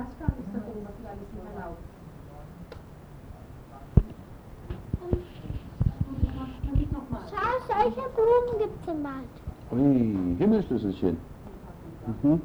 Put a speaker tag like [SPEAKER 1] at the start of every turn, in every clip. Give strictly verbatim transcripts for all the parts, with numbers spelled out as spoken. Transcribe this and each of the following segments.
[SPEAKER 1] Maßstab ist da oben, was alles nicht erlaubt.
[SPEAKER 2] Schau, solche Blumen gibt es im Wald.
[SPEAKER 3] Ui, Himmelsschlüsselchen. Mhm.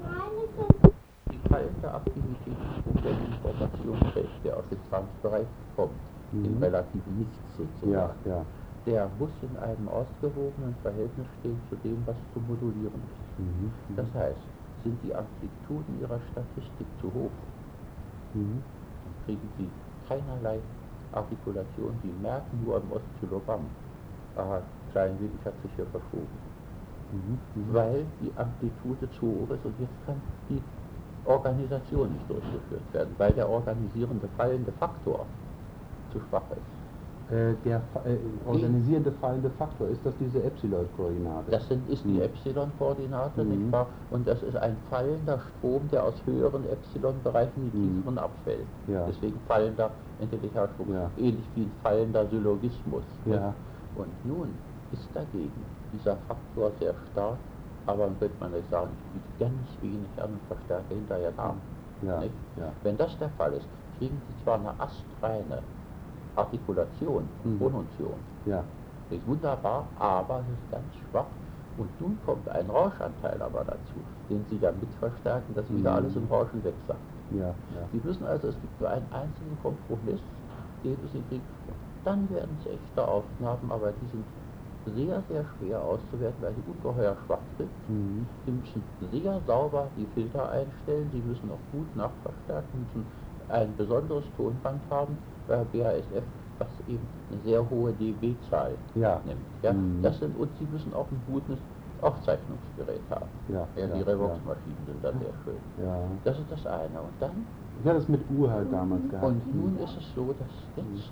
[SPEAKER 4] Die fallende Aktivitätsstrom der Informationsträger, der aus dem Zwangsbereich kommt,
[SPEAKER 3] Mhm.
[SPEAKER 4] im relativen Nichts sozusagen,
[SPEAKER 3] Ja, ja.
[SPEAKER 4] der muss in einem ausgewogenen Verhältnis stehen zu dem, was zu modulieren ist.
[SPEAKER 3] Mhm.
[SPEAKER 4] Das heißt, sind die Amplituden ihrer Statistik zu hoch,
[SPEAKER 3] Mhm.
[SPEAKER 4] dann kriegen sie keinerlei Artikulation, die merken nur am Oszillogramm, aha, Kleinwillig hat sich hier verschoben.
[SPEAKER 3] Mhm. Mhm.
[SPEAKER 4] Weil die Amplitude zu hoch ist und jetzt kann die Organisation nicht durchgeführt werden, weil der organisierende fallende Faktor zu schwach ist.
[SPEAKER 3] Äh, der äh, organisierende fallende Faktor, ist das diese Epsilon-Koordinate?
[SPEAKER 4] Das sind, ist die
[SPEAKER 3] Mhm.
[SPEAKER 4] Epsilon-Koordinate,
[SPEAKER 3] Mhm.
[SPEAKER 4] nicht wahr? Und das ist ein fallender Strom, der aus höheren Epsilon-Bereichen in die
[SPEAKER 3] Mhm.
[SPEAKER 4] tieferen abfällt.
[SPEAKER 3] Ja.
[SPEAKER 4] Deswegen fallender Intelligenstrom,
[SPEAKER 3] Ja.
[SPEAKER 4] ähnlich wie ein fallender Syllogismus.
[SPEAKER 3] Ja.
[SPEAKER 4] Und nun ist dagegen dieser Faktor sehr stark, aber dann wird man nicht sagen, ich biete ganz wenig an und verstärke hinterher nach.
[SPEAKER 3] Ja.
[SPEAKER 4] Nicht?
[SPEAKER 3] Ja.
[SPEAKER 4] Wenn das der Fall ist, kriegen Sie zwar eine astreine Artikulation,
[SPEAKER 3] Mhm.
[SPEAKER 4] Pronunziation,
[SPEAKER 3] Ja.
[SPEAKER 4] das ist wunderbar, aber es ist ganz schwach. Und nun kommt ein Rauschanteil aber dazu, den Sie dann mit verstärken, dass wieder
[SPEAKER 3] Mhm.
[SPEAKER 4] alles im Rauschen wegsackt.
[SPEAKER 3] Ja. Ja.
[SPEAKER 4] Sie müssen also, es gibt nur einen einzigen Kompromiss, den Sie kriegen. Dann werden es echte Aufnahmen, aber die sind sehr, sehr schwer auszuwerten, weil sie ungeheuer schwach sind.
[SPEAKER 3] Mhm.
[SPEAKER 4] Sie müssen sehr sauber die Filter einstellen, Sie müssen auch gut nachverstärken, müssen ein besonderes Tonband haben, bei B A S F, was eben eine sehr hohe dB-Zahl
[SPEAKER 3] Ja.
[SPEAKER 4] nimmt. Ja?
[SPEAKER 3] Mhm.
[SPEAKER 4] Das sind, und Sie müssen auch ein gutes Aufzeichnungsgerät haben.
[SPEAKER 3] Ja,
[SPEAKER 4] Ja, die
[SPEAKER 3] ja,
[SPEAKER 4] Revox-Maschinen sind da sehr schön.
[SPEAKER 3] Ja.
[SPEAKER 4] Das ist das eine. Und dann,
[SPEAKER 3] Ich hatte es mit U halt damals gehabt.
[SPEAKER 4] und nun ist es so, dass jetzt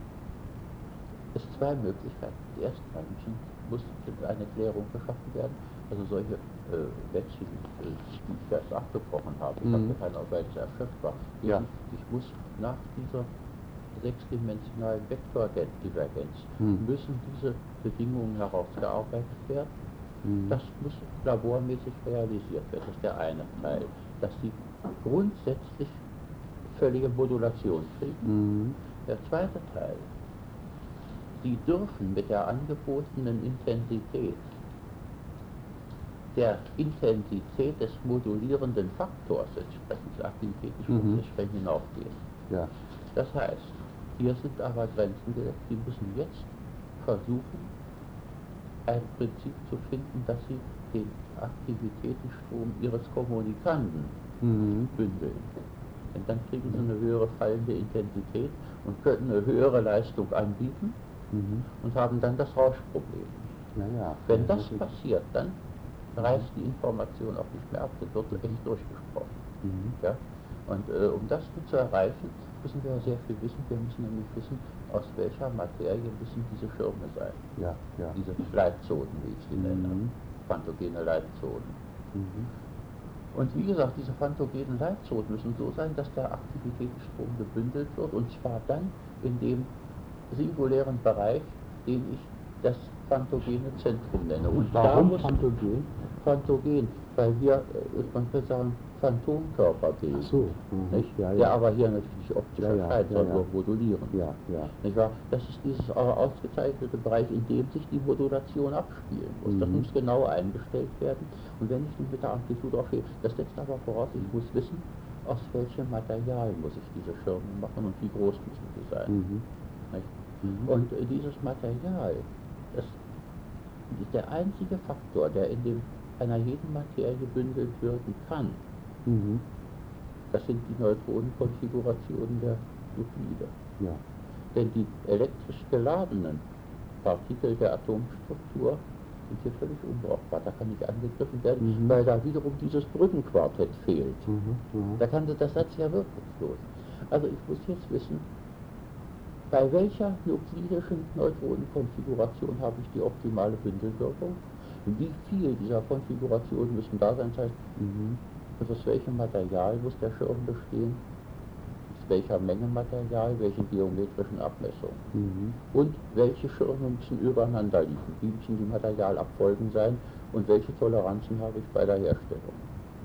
[SPEAKER 4] es zwei Möglichkeiten. Die erste Mal müssen, muss eine Klärung geschaffen werden. Also solche äh, Wetschen, äh, die ich erst abgebrochen habe, ich
[SPEAKER 3] Mhm.
[SPEAKER 4] habe keine Ahnung, weil es erschöpft war.
[SPEAKER 3] Ja.
[SPEAKER 4] Ich muss nach dieser sechsdimensionalen Vektordivergenz
[SPEAKER 3] Mhm.
[SPEAKER 4] müssen diese Bedingungen herausgearbeitet werden.
[SPEAKER 3] Mhm.
[SPEAKER 4] Das muss labormäßig realisiert werden. Das ist der eine Teil, dass sie grundsätzlich völlige Modulation kriegen.
[SPEAKER 3] Mhm.
[SPEAKER 4] Der zweite Teil, Sie dürfen mit der angebotenen Intensität der Intensität des modulierenden Faktors entsprechend, des Aktivitätenstroms
[SPEAKER 3] Mhm.
[SPEAKER 4] entsprechend hinaufgehen.
[SPEAKER 3] Ja.
[SPEAKER 4] Das heißt, hier sind aber Grenzen gesetzt. Sie müssen jetzt versuchen, ein Prinzip zu finden, dass Sie den Aktivitätenstrom Ihres Kommunikanten
[SPEAKER 3] Mhm.
[SPEAKER 4] bündeln. Denn dann kriegen Sie eine höhere fallende Intensität und können eine höhere Leistung anbieten.
[SPEAKER 3] Mhm.
[SPEAKER 4] Und haben dann das Rauschproblem.
[SPEAKER 3] Ja, ja.
[SPEAKER 4] Wenn
[SPEAKER 3] Ja,
[SPEAKER 4] das
[SPEAKER 3] wirklich.
[SPEAKER 4] passiert, dann reißt die Information auch nicht mehr ab, dann wird echt durchgesprochen.
[SPEAKER 3] Mhm.
[SPEAKER 4] Ja? Und äh, um das zu erreichen, müssen wir sehr viel wissen. Wir müssen nämlich wissen, aus welcher Materie müssen diese Schirme sein.
[SPEAKER 3] Ja, ja.
[SPEAKER 4] Diese Leitzonen, wie ich sie nenne.
[SPEAKER 3] Mhm.
[SPEAKER 4] Phantogene Leitzonen.
[SPEAKER 3] Mhm.
[SPEAKER 4] Und wie gesagt, diese phantogenen Leitzonen müssen so sein, dass der Aktivitätsstrom gebündelt wird, und zwar dann in dem singulären Bereich, den ich das phantogene Zentrum nenne. Und da
[SPEAKER 3] Warum
[SPEAKER 4] muss
[SPEAKER 3] Phantogen?
[SPEAKER 4] Phantogen, weil hier, äh, man könnte sagen, Phantomkörperbild.
[SPEAKER 3] Ach so. Mhm.
[SPEAKER 4] Nicht?
[SPEAKER 3] Ja,
[SPEAKER 4] Der
[SPEAKER 3] ja.
[SPEAKER 4] aber hier natürlich nicht optisch
[SPEAKER 3] Ja, ja,
[SPEAKER 4] erscheint,
[SPEAKER 3] ja,
[SPEAKER 4] sondern
[SPEAKER 3] ja.
[SPEAKER 4] nur modulieren.
[SPEAKER 3] Ja, ja.
[SPEAKER 4] Nicht wahr? Das ist dieses ausgezeichnete Bereich, in dem sich die Modulation abspielen muss. Das
[SPEAKER 3] Mhm.
[SPEAKER 4] muss genau eingestellt werden. Und wenn ich nun mit der Amplitude aufstehe, das setzt aber voraus, ich muss wissen, aus welchem Material muss ich diese Schirme machen und wie groß müssen sie sein.
[SPEAKER 3] Mhm.
[SPEAKER 4] Nicht?
[SPEAKER 3] Mhm.
[SPEAKER 4] Und äh, dieses Material, das ist der einzige Faktor, der in dem, einer jeden Materie gebündelt werden kann.
[SPEAKER 3] Mhm.
[SPEAKER 4] Das sind die Neutronenkonfigurationen der Nuklide.
[SPEAKER 3] Ja.
[SPEAKER 4] Denn die elektrisch geladenen Partikel der Atomstruktur sind hier völlig unbrauchbar. Da kann nicht angegriffen werden,
[SPEAKER 3] Mhm.
[SPEAKER 4] weil da wiederum dieses Brückenquartett fehlt.
[SPEAKER 3] Mhm. Mhm.
[SPEAKER 4] Da kann das Satz ja wirkungslos. Also ich muss jetzt wissen, bei welcher nuklidischen Neutronenkonfiguration habe ich die optimale Bündelwirkung? Wie viel dieser Konfigurationen müssen da sein? Das heißt,
[SPEAKER 3] Mhm.
[SPEAKER 4] aus welchem Material muss der Schirm bestehen? Aus welcher Menge Material, welchen geometrischen Abmessungen?
[SPEAKER 3] Mhm.
[SPEAKER 4] Und welche Schirme müssen übereinander liegen? Wie müssen die Materialabfolgen sein? Und welche Toleranzen habe ich bei der Herstellung?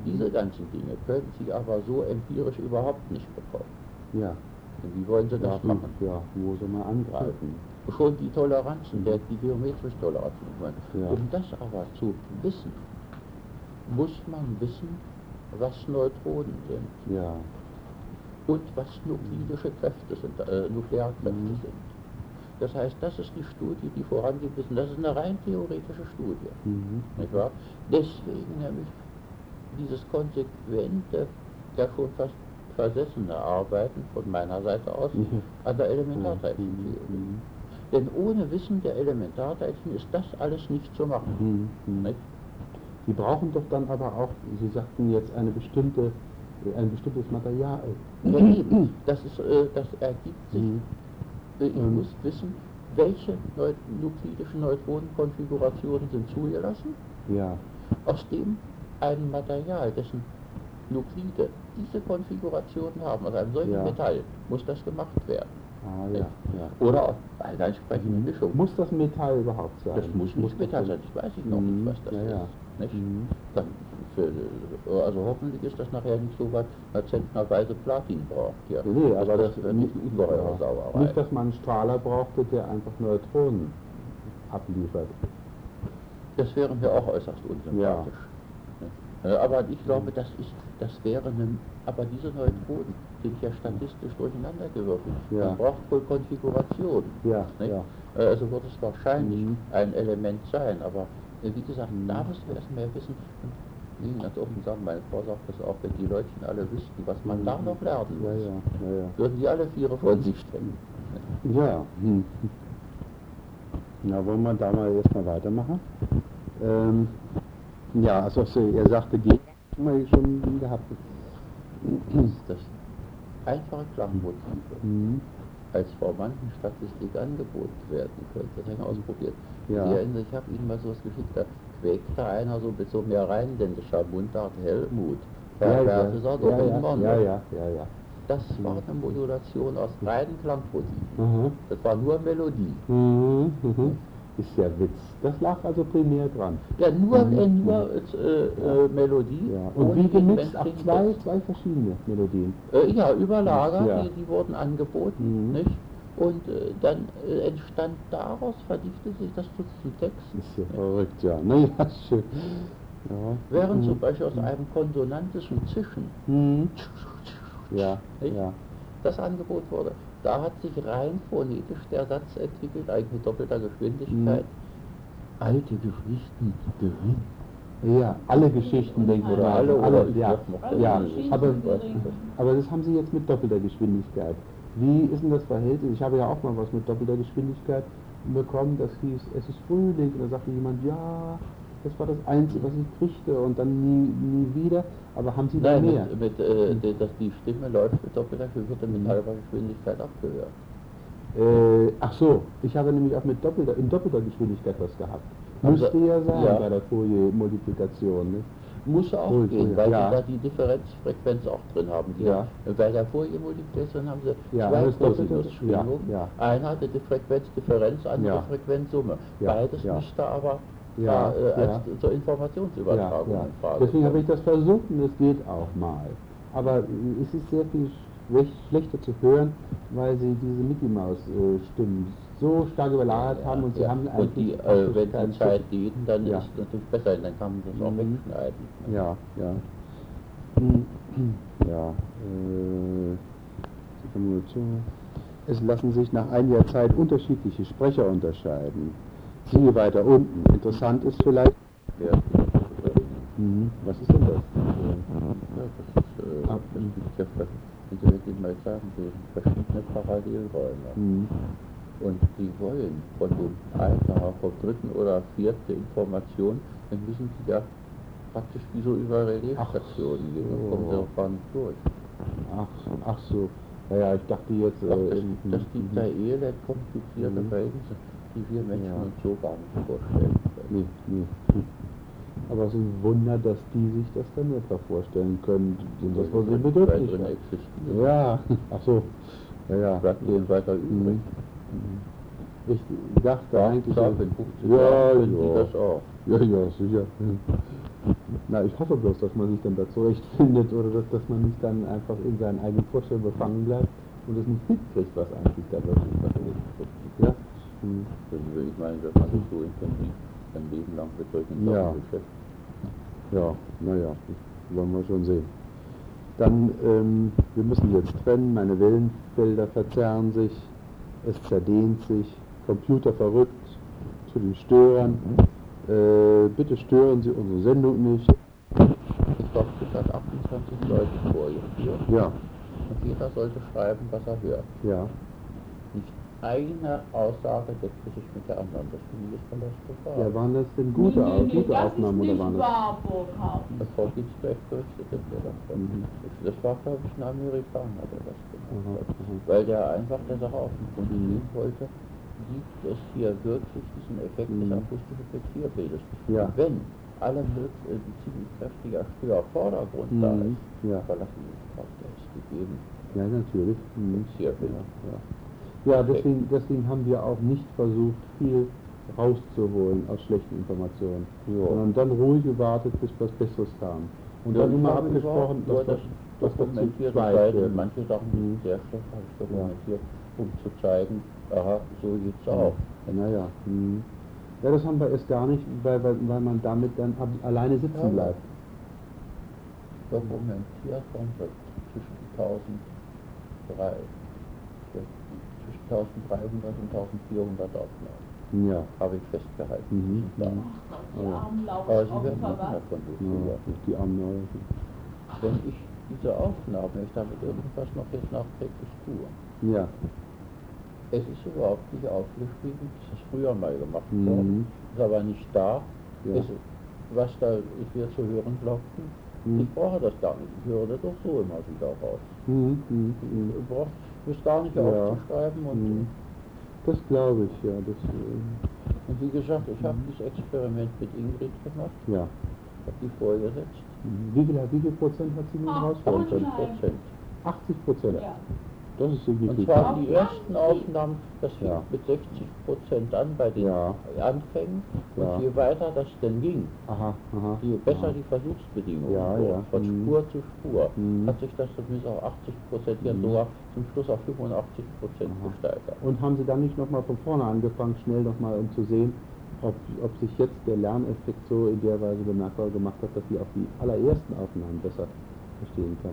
[SPEAKER 4] Diese ganzen Dinge können Sie aber so empirisch überhaupt nicht bekommen.
[SPEAKER 3] Ja.
[SPEAKER 4] Und wie wollen Sie das
[SPEAKER 3] Ja,
[SPEAKER 4] machen?
[SPEAKER 3] ja, wo soll man angreifen?
[SPEAKER 4] Schon die Toleranzen, der, die geometrische Toleranz.
[SPEAKER 3] Ja.
[SPEAKER 4] Um das aber zu wissen, muss man wissen, was Neutronen sind
[SPEAKER 3] Ja.
[SPEAKER 4] und was nuklidische Kräfte sind, äh, Nuklearkräfte
[SPEAKER 3] Mhm.
[SPEAKER 4] sind. Das heißt, das ist die Studie, die vorangeht. Das ist eine rein theoretische Studie,
[SPEAKER 3] Mhm.
[SPEAKER 4] nicht wahr? Deswegen nämlich dieses konsequente, ja schon fast versessene Arbeiten von meiner Seite aus
[SPEAKER 3] Mhm.
[SPEAKER 4] an der Elementarteilchentheorie.
[SPEAKER 3] Mhm.
[SPEAKER 4] Denn ohne Wissen der Elementarteilchen ist das alles nicht zu machen.
[SPEAKER 3] Mhm. Mhm.
[SPEAKER 4] Nicht?
[SPEAKER 3] Sie brauchen doch dann aber auch, Sie sagten jetzt, eine bestimmte, ein bestimmtes Material.
[SPEAKER 4] Ja, eben. Das, ist, äh, das ergibt sich.
[SPEAKER 3] Mhm.
[SPEAKER 4] Äh, ich
[SPEAKER 3] Mhm.
[SPEAKER 4] muss wissen, welche Neu nuklidischen Neutronenkonfigurationen sind zugelassen,
[SPEAKER 3] Ja.
[SPEAKER 4] aus dem ein Material, dessen Nuklide diese Konfiguration haben, also einem solchen
[SPEAKER 3] Ja.
[SPEAKER 4] Metall, muss das gemacht werden.
[SPEAKER 3] Ah, ja. ja.
[SPEAKER 4] Oder aus einer entsprechenden Mischung.
[SPEAKER 3] Muss das Metall überhaupt sein?
[SPEAKER 4] Das muss nicht Metall sein, das weiß ich noch
[SPEAKER 3] Mhm.
[SPEAKER 4] nicht, was das
[SPEAKER 3] Ja, ja.
[SPEAKER 4] ist. Nicht?
[SPEAKER 3] Mhm.
[SPEAKER 4] Dann für, also hoffentlich ist das nachher nicht so weit, als zentnerweise Platin braucht. Ja.
[SPEAKER 3] Nee, aber das,
[SPEAKER 4] ist nicht eine ungeheure Sauerei.
[SPEAKER 3] nicht, dass man einen Strahler brauchte, der einfach Neutronen abliefert.
[SPEAKER 4] Das wäre mir auch äußerst unsympathisch. Ja. Aber ich glaube, das ist, das wäre eine, aber diese Neutronen sind ja statistisch durcheinandergewürfelt.
[SPEAKER 3] Ja.
[SPEAKER 4] Man braucht wohl Konfiguration.
[SPEAKER 3] Ja,
[SPEAKER 4] Nicht?
[SPEAKER 3] ja.
[SPEAKER 4] Also wird es wahrscheinlich
[SPEAKER 3] Mhm.
[SPEAKER 4] ein Element sein, aber äh, wie gesagt,
[SPEAKER 3] Mhm.
[SPEAKER 4] da müssen wir erst mehr wissen. Und ich will Ihnen ganz offen sagen, meine Frau sagt das auch, wenn die Leutchen alle wüssten, was man
[SPEAKER 3] Mhm.
[SPEAKER 4] da noch lernen
[SPEAKER 3] Ja,
[SPEAKER 4] muss,
[SPEAKER 3] ja, ja, ja.
[SPEAKER 4] würden die alle Viere von sich stellen.
[SPEAKER 3] Ja, hm. Na, wollen wir da mal erstmal weitermachen? Ähm, ja, also so, er sagte, G haben wir schon gehabt.
[SPEAKER 4] Das ist das einfache Klangmotive
[SPEAKER 3] Mhm.
[SPEAKER 4] als Formantenstatistik angeboten werden könnte. Das habe ich mal ausprobiert.
[SPEAKER 3] Ja.
[SPEAKER 4] Sie erinnern sich, ich habe Ihnen mal sowas geschickt, da quäkte einer so mit so mehr rheinländischer Mundart, Helmut.
[SPEAKER 3] Ja, ja,
[SPEAKER 4] Perverse
[SPEAKER 3] ja,
[SPEAKER 4] Sau,
[SPEAKER 3] ja,
[SPEAKER 4] in
[SPEAKER 3] ja,
[SPEAKER 4] London.
[SPEAKER 3] ja, ja, ja, ja.
[SPEAKER 4] Das war eine Modulation aus reinen Klangmotiven.
[SPEAKER 3] Mhm.
[SPEAKER 4] Das war nur Melodie.
[SPEAKER 3] Mhm. Mhm. Ist ja Witz. Das lag also primär dran.
[SPEAKER 4] Ja, nur,
[SPEAKER 3] Mhm.
[SPEAKER 4] äh, nur äh, äh, Melodie.
[SPEAKER 3] Ja. Und
[SPEAKER 4] ohne
[SPEAKER 3] wie gemixt?
[SPEAKER 4] jeden
[SPEAKER 3] Ach,
[SPEAKER 4] menschlichen
[SPEAKER 3] zwei,
[SPEAKER 4] Text.
[SPEAKER 3] zwei verschiedene Melodien.
[SPEAKER 4] Äh, ja, überlagert,
[SPEAKER 3] Ja.
[SPEAKER 4] Die, die wurden angeboten,
[SPEAKER 3] Mhm.
[SPEAKER 4] nicht? Und äh, dann äh, entstand daraus, verdichtete sich das zu diesem Text.
[SPEAKER 3] Ist ja verrückt, ja. Naja, schön. Ja.
[SPEAKER 4] Während
[SPEAKER 3] Mhm.
[SPEAKER 4] zum Beispiel aus einem konsonantischen Zischen
[SPEAKER 3] Mhm. Ja,
[SPEAKER 4] Nicht?
[SPEAKER 3] ja.
[SPEAKER 4] das Angeboten wurde, da hat sich rein phonetisch der Satz entwickelt, eigentlich mit doppelter Geschwindigkeit.
[SPEAKER 3] Mhm.
[SPEAKER 4] Alte Geschichten gering.
[SPEAKER 3] Ja, alle Geschichten denken wir
[SPEAKER 4] Oder
[SPEAKER 3] mal.
[SPEAKER 4] alle, oder
[SPEAKER 3] alle,
[SPEAKER 4] ich
[SPEAKER 3] ja,
[SPEAKER 4] noch
[SPEAKER 1] Alle
[SPEAKER 3] ja,
[SPEAKER 1] Geschichten
[SPEAKER 3] aber,
[SPEAKER 1] gering.
[SPEAKER 3] aber das haben Sie jetzt mit doppelter Geschwindigkeit. Wie ist denn das Verhältnis? Ich habe ja auch mal was mit doppelter Geschwindigkeit bekommen, das hieß, es ist Frühling, und da sagte jemand, ja, das war das Einzige, was ich kriegte, und dann nie, nie wieder, aber haben Sie da
[SPEAKER 4] Nein,
[SPEAKER 3] mehr?
[SPEAKER 4] mit, mit, äh, die- dass die Stimme läuft mit doppelter Geschwindigkeit, wird
[SPEAKER 3] Mhm.
[SPEAKER 4] mit halber Geschwindigkeit abgehört.
[SPEAKER 3] Äh, ach so, ich habe nämlich auch mit doppelter, in doppelter Geschwindigkeit was gehabt.
[SPEAKER 4] Haben
[SPEAKER 3] Müsste
[SPEAKER 4] Sie-
[SPEAKER 3] ja sein
[SPEAKER 4] ja.
[SPEAKER 3] bei der Fourier-Multiplikation, ne?
[SPEAKER 4] Muss auch
[SPEAKER 3] Ui,
[SPEAKER 4] gehen,
[SPEAKER 3] ui,
[SPEAKER 4] weil
[SPEAKER 3] ja.
[SPEAKER 4] sie da die Differenzfrequenz auch drin haben. Die
[SPEAKER 3] Ja.
[SPEAKER 4] Bei der Fourier-Multiplikation haben sie
[SPEAKER 3] Ja,
[SPEAKER 4] zwei
[SPEAKER 3] das Doppelte-
[SPEAKER 4] Kosinusschwingungen.
[SPEAKER 3] ja, ja.
[SPEAKER 4] Eine hatte die Frequenzdifferenz, andere
[SPEAKER 3] Ja.
[SPEAKER 4] Frequenzsumme.
[SPEAKER 3] Ja,
[SPEAKER 4] Beides
[SPEAKER 3] ja.
[SPEAKER 4] müsste aber
[SPEAKER 3] Ja,
[SPEAKER 4] da, äh, als
[SPEAKER 3] ja.
[SPEAKER 4] zur
[SPEAKER 3] Ja,
[SPEAKER 4] Informationsübertragung
[SPEAKER 3] ja.
[SPEAKER 4] in Frage
[SPEAKER 3] Deswegen habe ich
[SPEAKER 4] kommen.
[SPEAKER 3] das versucht, und es geht auch mal. Aber äh, es ist sehr viel schwäch- schlechter zu hören, weil sie diese Mickey Maus äh, Stimmen so stark überlagert
[SPEAKER 4] Ja,
[SPEAKER 3] haben, und sie
[SPEAKER 4] ja.
[SPEAKER 3] haben
[SPEAKER 4] und
[SPEAKER 3] eigentlich
[SPEAKER 4] die,
[SPEAKER 3] praktisch
[SPEAKER 4] äh, wenn
[SPEAKER 3] keinen
[SPEAKER 4] die Zeit
[SPEAKER 3] Schutz.
[SPEAKER 4] geht, dann
[SPEAKER 3] Ja.
[SPEAKER 4] ist es natürlich besser, dann kann man das auch
[SPEAKER 3] Mhm.
[SPEAKER 4] wegschneiden.
[SPEAKER 3] Ja, ja. Hm, Ja, äh, die Kombination. Es lassen sich nach einiger Zeit unterschiedliche Sprecher unterscheiden. Siehe weiter unten. Interessant ist vielleicht.
[SPEAKER 4] Ja,
[SPEAKER 3] Mhm. Was ist denn das?
[SPEAKER 4] ja, das ist, äh,
[SPEAKER 3] Ah,
[SPEAKER 4] das
[SPEAKER 3] mhm.
[SPEAKER 4] gibt ja, ich will Ihnen mal sagen, so verschiedene Parallelräume.
[SPEAKER 3] Mhm.
[SPEAKER 4] Und die wollen von dem einen, vom dritten oder vierten Information, dann müssen sie ja praktisch wie so über Relaisstationen gehen, dann kommen sie
[SPEAKER 3] so.
[SPEAKER 4] auch gar nicht durch.
[SPEAKER 3] Ach, ach so. Naja, ich dachte jetzt.
[SPEAKER 4] Ach,
[SPEAKER 3] Äh,
[SPEAKER 4] das,
[SPEAKER 3] in-
[SPEAKER 4] das
[SPEAKER 3] in-
[SPEAKER 4] gibt da elend komplizierte
[SPEAKER 3] Mhm.
[SPEAKER 4] Verhältnisse, die wir Menschen
[SPEAKER 3] Ja.
[SPEAKER 4] uns so gar nicht vorstellen können.
[SPEAKER 3] Nee, nee. Aber es ist ein Wunder, dass die sich das dann etwa vorstellen können. Sind das wohl
[SPEAKER 4] Weil
[SPEAKER 3] so bedürftig?
[SPEAKER 4] drin existieren.
[SPEAKER 3] Ja, ach so. Ja, ja.
[SPEAKER 4] Bleibt denen weiter übrig.
[SPEAKER 3] Mhm. Ich dachte eigentlich.
[SPEAKER 4] Ja, in fünfzig
[SPEAKER 3] ja,
[SPEAKER 4] Jahren können
[SPEAKER 3] ja.
[SPEAKER 4] die das auch.
[SPEAKER 3] Ja, ja, sicher. Na, ich hoffe bloß, dass man sich dann da zurechtfindet oder dass, dass man nicht dann einfach in seinen eigenen Vorstellungen befangen bleibt und es nicht mitkriegt, was eigentlich da wirklich passiert. Ja? Hm.
[SPEAKER 4] Also ich meine, dass man sich so intensiv ein Leben lang mit solchen
[SPEAKER 3] Ja.
[SPEAKER 4] Sachen beschäftigt.
[SPEAKER 3] Ja, naja, wollen wir schon sehen. Dann, ähm, wir müssen jetzt trennen, meine Wellenfelder verzerren sich, es zerdehnt sich, Computer verrückt, zu den Störern. Äh, bitte stören Sie unsere Sendung nicht.
[SPEAKER 4] Ich glaube, es hat achtundzwanzig Leute vor ihr hier.
[SPEAKER 3] Ja,
[SPEAKER 4] Und jeder sollte schreiben, was er hört.
[SPEAKER 3] ja,
[SPEAKER 4] Nicht eine Aussage deckt sich mit der anderen. Das finde ich katastrophal.
[SPEAKER 3] ja, waren das denn gute,
[SPEAKER 1] Nee, nee, nee,
[SPEAKER 3] gute
[SPEAKER 1] das
[SPEAKER 3] Aufnahmen
[SPEAKER 1] ist
[SPEAKER 3] oder
[SPEAKER 1] nicht
[SPEAKER 3] waren das?
[SPEAKER 1] wahr, Burkhard.
[SPEAKER 4] Das Frau Ginsberg berichtete mir davon.
[SPEAKER 3] Mhm.
[SPEAKER 4] Das war, glaube ich, ein Amerikaner, der das gemacht
[SPEAKER 3] Aha,
[SPEAKER 4] hat.
[SPEAKER 3] aha.
[SPEAKER 4] Weil der einfach der Sache auf den Grund
[SPEAKER 3] Mhm.
[SPEAKER 4] gehen wollte, gibt es hier wirklich diesen Effekt des
[SPEAKER 3] Mhm.
[SPEAKER 4] akustischen Fixierbildes.
[SPEAKER 3] Ja.
[SPEAKER 4] Und wenn alle möglich ein ziemlich kräftiger Störvordergrund da
[SPEAKER 3] Mhm.
[SPEAKER 4] ist,
[SPEAKER 3] Ja.
[SPEAKER 4] verlassen Sie sich drauf, der ist gegeben.
[SPEAKER 3] Ja, natürlich. Mhm.
[SPEAKER 4] Fixierbild.
[SPEAKER 3] Ja, ja. Ja, deswegen, deswegen haben wir auch nicht versucht, viel rauszuholen aus schlechten Informationen,
[SPEAKER 4] Ja.
[SPEAKER 3] sondern dann ruhig gewartet, bis was Besseres kam. Und
[SPEAKER 4] Ja,
[SPEAKER 3] dann
[SPEAKER 4] ich
[SPEAKER 3] immer
[SPEAKER 4] habe
[SPEAKER 3] abgesprochen,
[SPEAKER 4] überhaupt nur
[SPEAKER 3] dass wir,
[SPEAKER 4] das
[SPEAKER 3] dass wir zu
[SPEAKER 4] dokumentiert,
[SPEAKER 3] zweit
[SPEAKER 4] weil
[SPEAKER 3] werden.
[SPEAKER 4] manche Sachen
[SPEAKER 3] Mhm.
[SPEAKER 4] sind sehr schlecht, habe ich dokumentiert, um zu zeigen, aha, so geht's auch.
[SPEAKER 3] Naja, hm. Ja, das haben wir erst gar nicht, weil, weil, weil man damit dann ab, alleine sitzen
[SPEAKER 4] Ja.
[SPEAKER 3] bleibt.
[SPEAKER 4] Dokumentiert haben wir zwischen tausenddrei, zwischen tausenddreihundert und eintausendvierhundert Aufnahmen.
[SPEAKER 3] Ja.
[SPEAKER 4] Habe ich festgehalten.
[SPEAKER 3] Mhm.
[SPEAKER 4] Ja.
[SPEAKER 3] Mhm.
[SPEAKER 1] Die
[SPEAKER 3] Ja.
[SPEAKER 1] armen
[SPEAKER 4] Aber Sie werden
[SPEAKER 1] Laufopfer,
[SPEAKER 4] nicht mehr
[SPEAKER 1] was?
[SPEAKER 4] von
[SPEAKER 3] Ja,
[SPEAKER 4] so
[SPEAKER 3] die armen Leute.
[SPEAKER 4] Wenn ich diese Aufnahme, wenn ich damit irgendwas noch jetzt nachträglich tue,
[SPEAKER 3] Ja.
[SPEAKER 4] es ist überhaupt nicht aufgeschrieben, das ist früher mal gemacht
[SPEAKER 3] Mhm.
[SPEAKER 4] worden, ist aber nicht da.
[SPEAKER 3] Ja.
[SPEAKER 4] Es, was da wir zu hören glaubten,
[SPEAKER 3] Mhm.
[SPEAKER 4] ich brauche das gar nicht, ich höre das doch so immer wieder raus.
[SPEAKER 3] Mhm. Mhm.
[SPEAKER 4] Ich
[SPEAKER 3] Mhm.
[SPEAKER 4] brauche es gar nicht
[SPEAKER 3] Ja.
[SPEAKER 4] aufzuschreiben und,
[SPEAKER 3] Mhm. Das glaube ich, ja. Das, äh,
[SPEAKER 4] und wie gesagt, ich habe dieses Experiment mit Ingrid gemacht,
[SPEAKER 3] ja.
[SPEAKER 4] habe die vorgesetzt,
[SPEAKER 3] Mhm. Wie viel, wie viel Prozent hat sie nun
[SPEAKER 1] Ach,
[SPEAKER 3] rausholen können?
[SPEAKER 4] achtzig Prozent.
[SPEAKER 3] achtzig Prozent.
[SPEAKER 1] Ja.
[SPEAKER 3] Das ist
[SPEAKER 4] Und
[SPEAKER 3] signifikant.
[SPEAKER 4] zwar die ersten Aufnahmen, das fing
[SPEAKER 3] Ja.
[SPEAKER 4] mit sechzig Prozent an bei den
[SPEAKER 3] Ja.
[SPEAKER 4] Anfängen und
[SPEAKER 3] Ja.
[SPEAKER 4] je weiter das denn ging,
[SPEAKER 3] Aha, aha.
[SPEAKER 4] je besser
[SPEAKER 3] aha.
[SPEAKER 4] die Versuchsbedingungen
[SPEAKER 3] Ja,
[SPEAKER 4] wurden,
[SPEAKER 3] ja.
[SPEAKER 4] von
[SPEAKER 3] Mhm.
[SPEAKER 4] Spur zu Spur,
[SPEAKER 3] Mhm.
[SPEAKER 4] hat sich das zumindest auf achtzig Prozent, ja
[SPEAKER 3] Mhm.
[SPEAKER 4] sogar zum Schluss auf fünfundachtzig Prozent
[SPEAKER 3] Aha.
[SPEAKER 4] gesteigert.
[SPEAKER 3] Und haben Sie dann nicht nochmal von vorne angefangen, schnell nochmal, um zu sehen, ob, ob sich jetzt der Lerneffekt so in der Weise bemerkbar gemacht hat, dass Sie auch die allerersten Aufnahmen besser verstehen kann?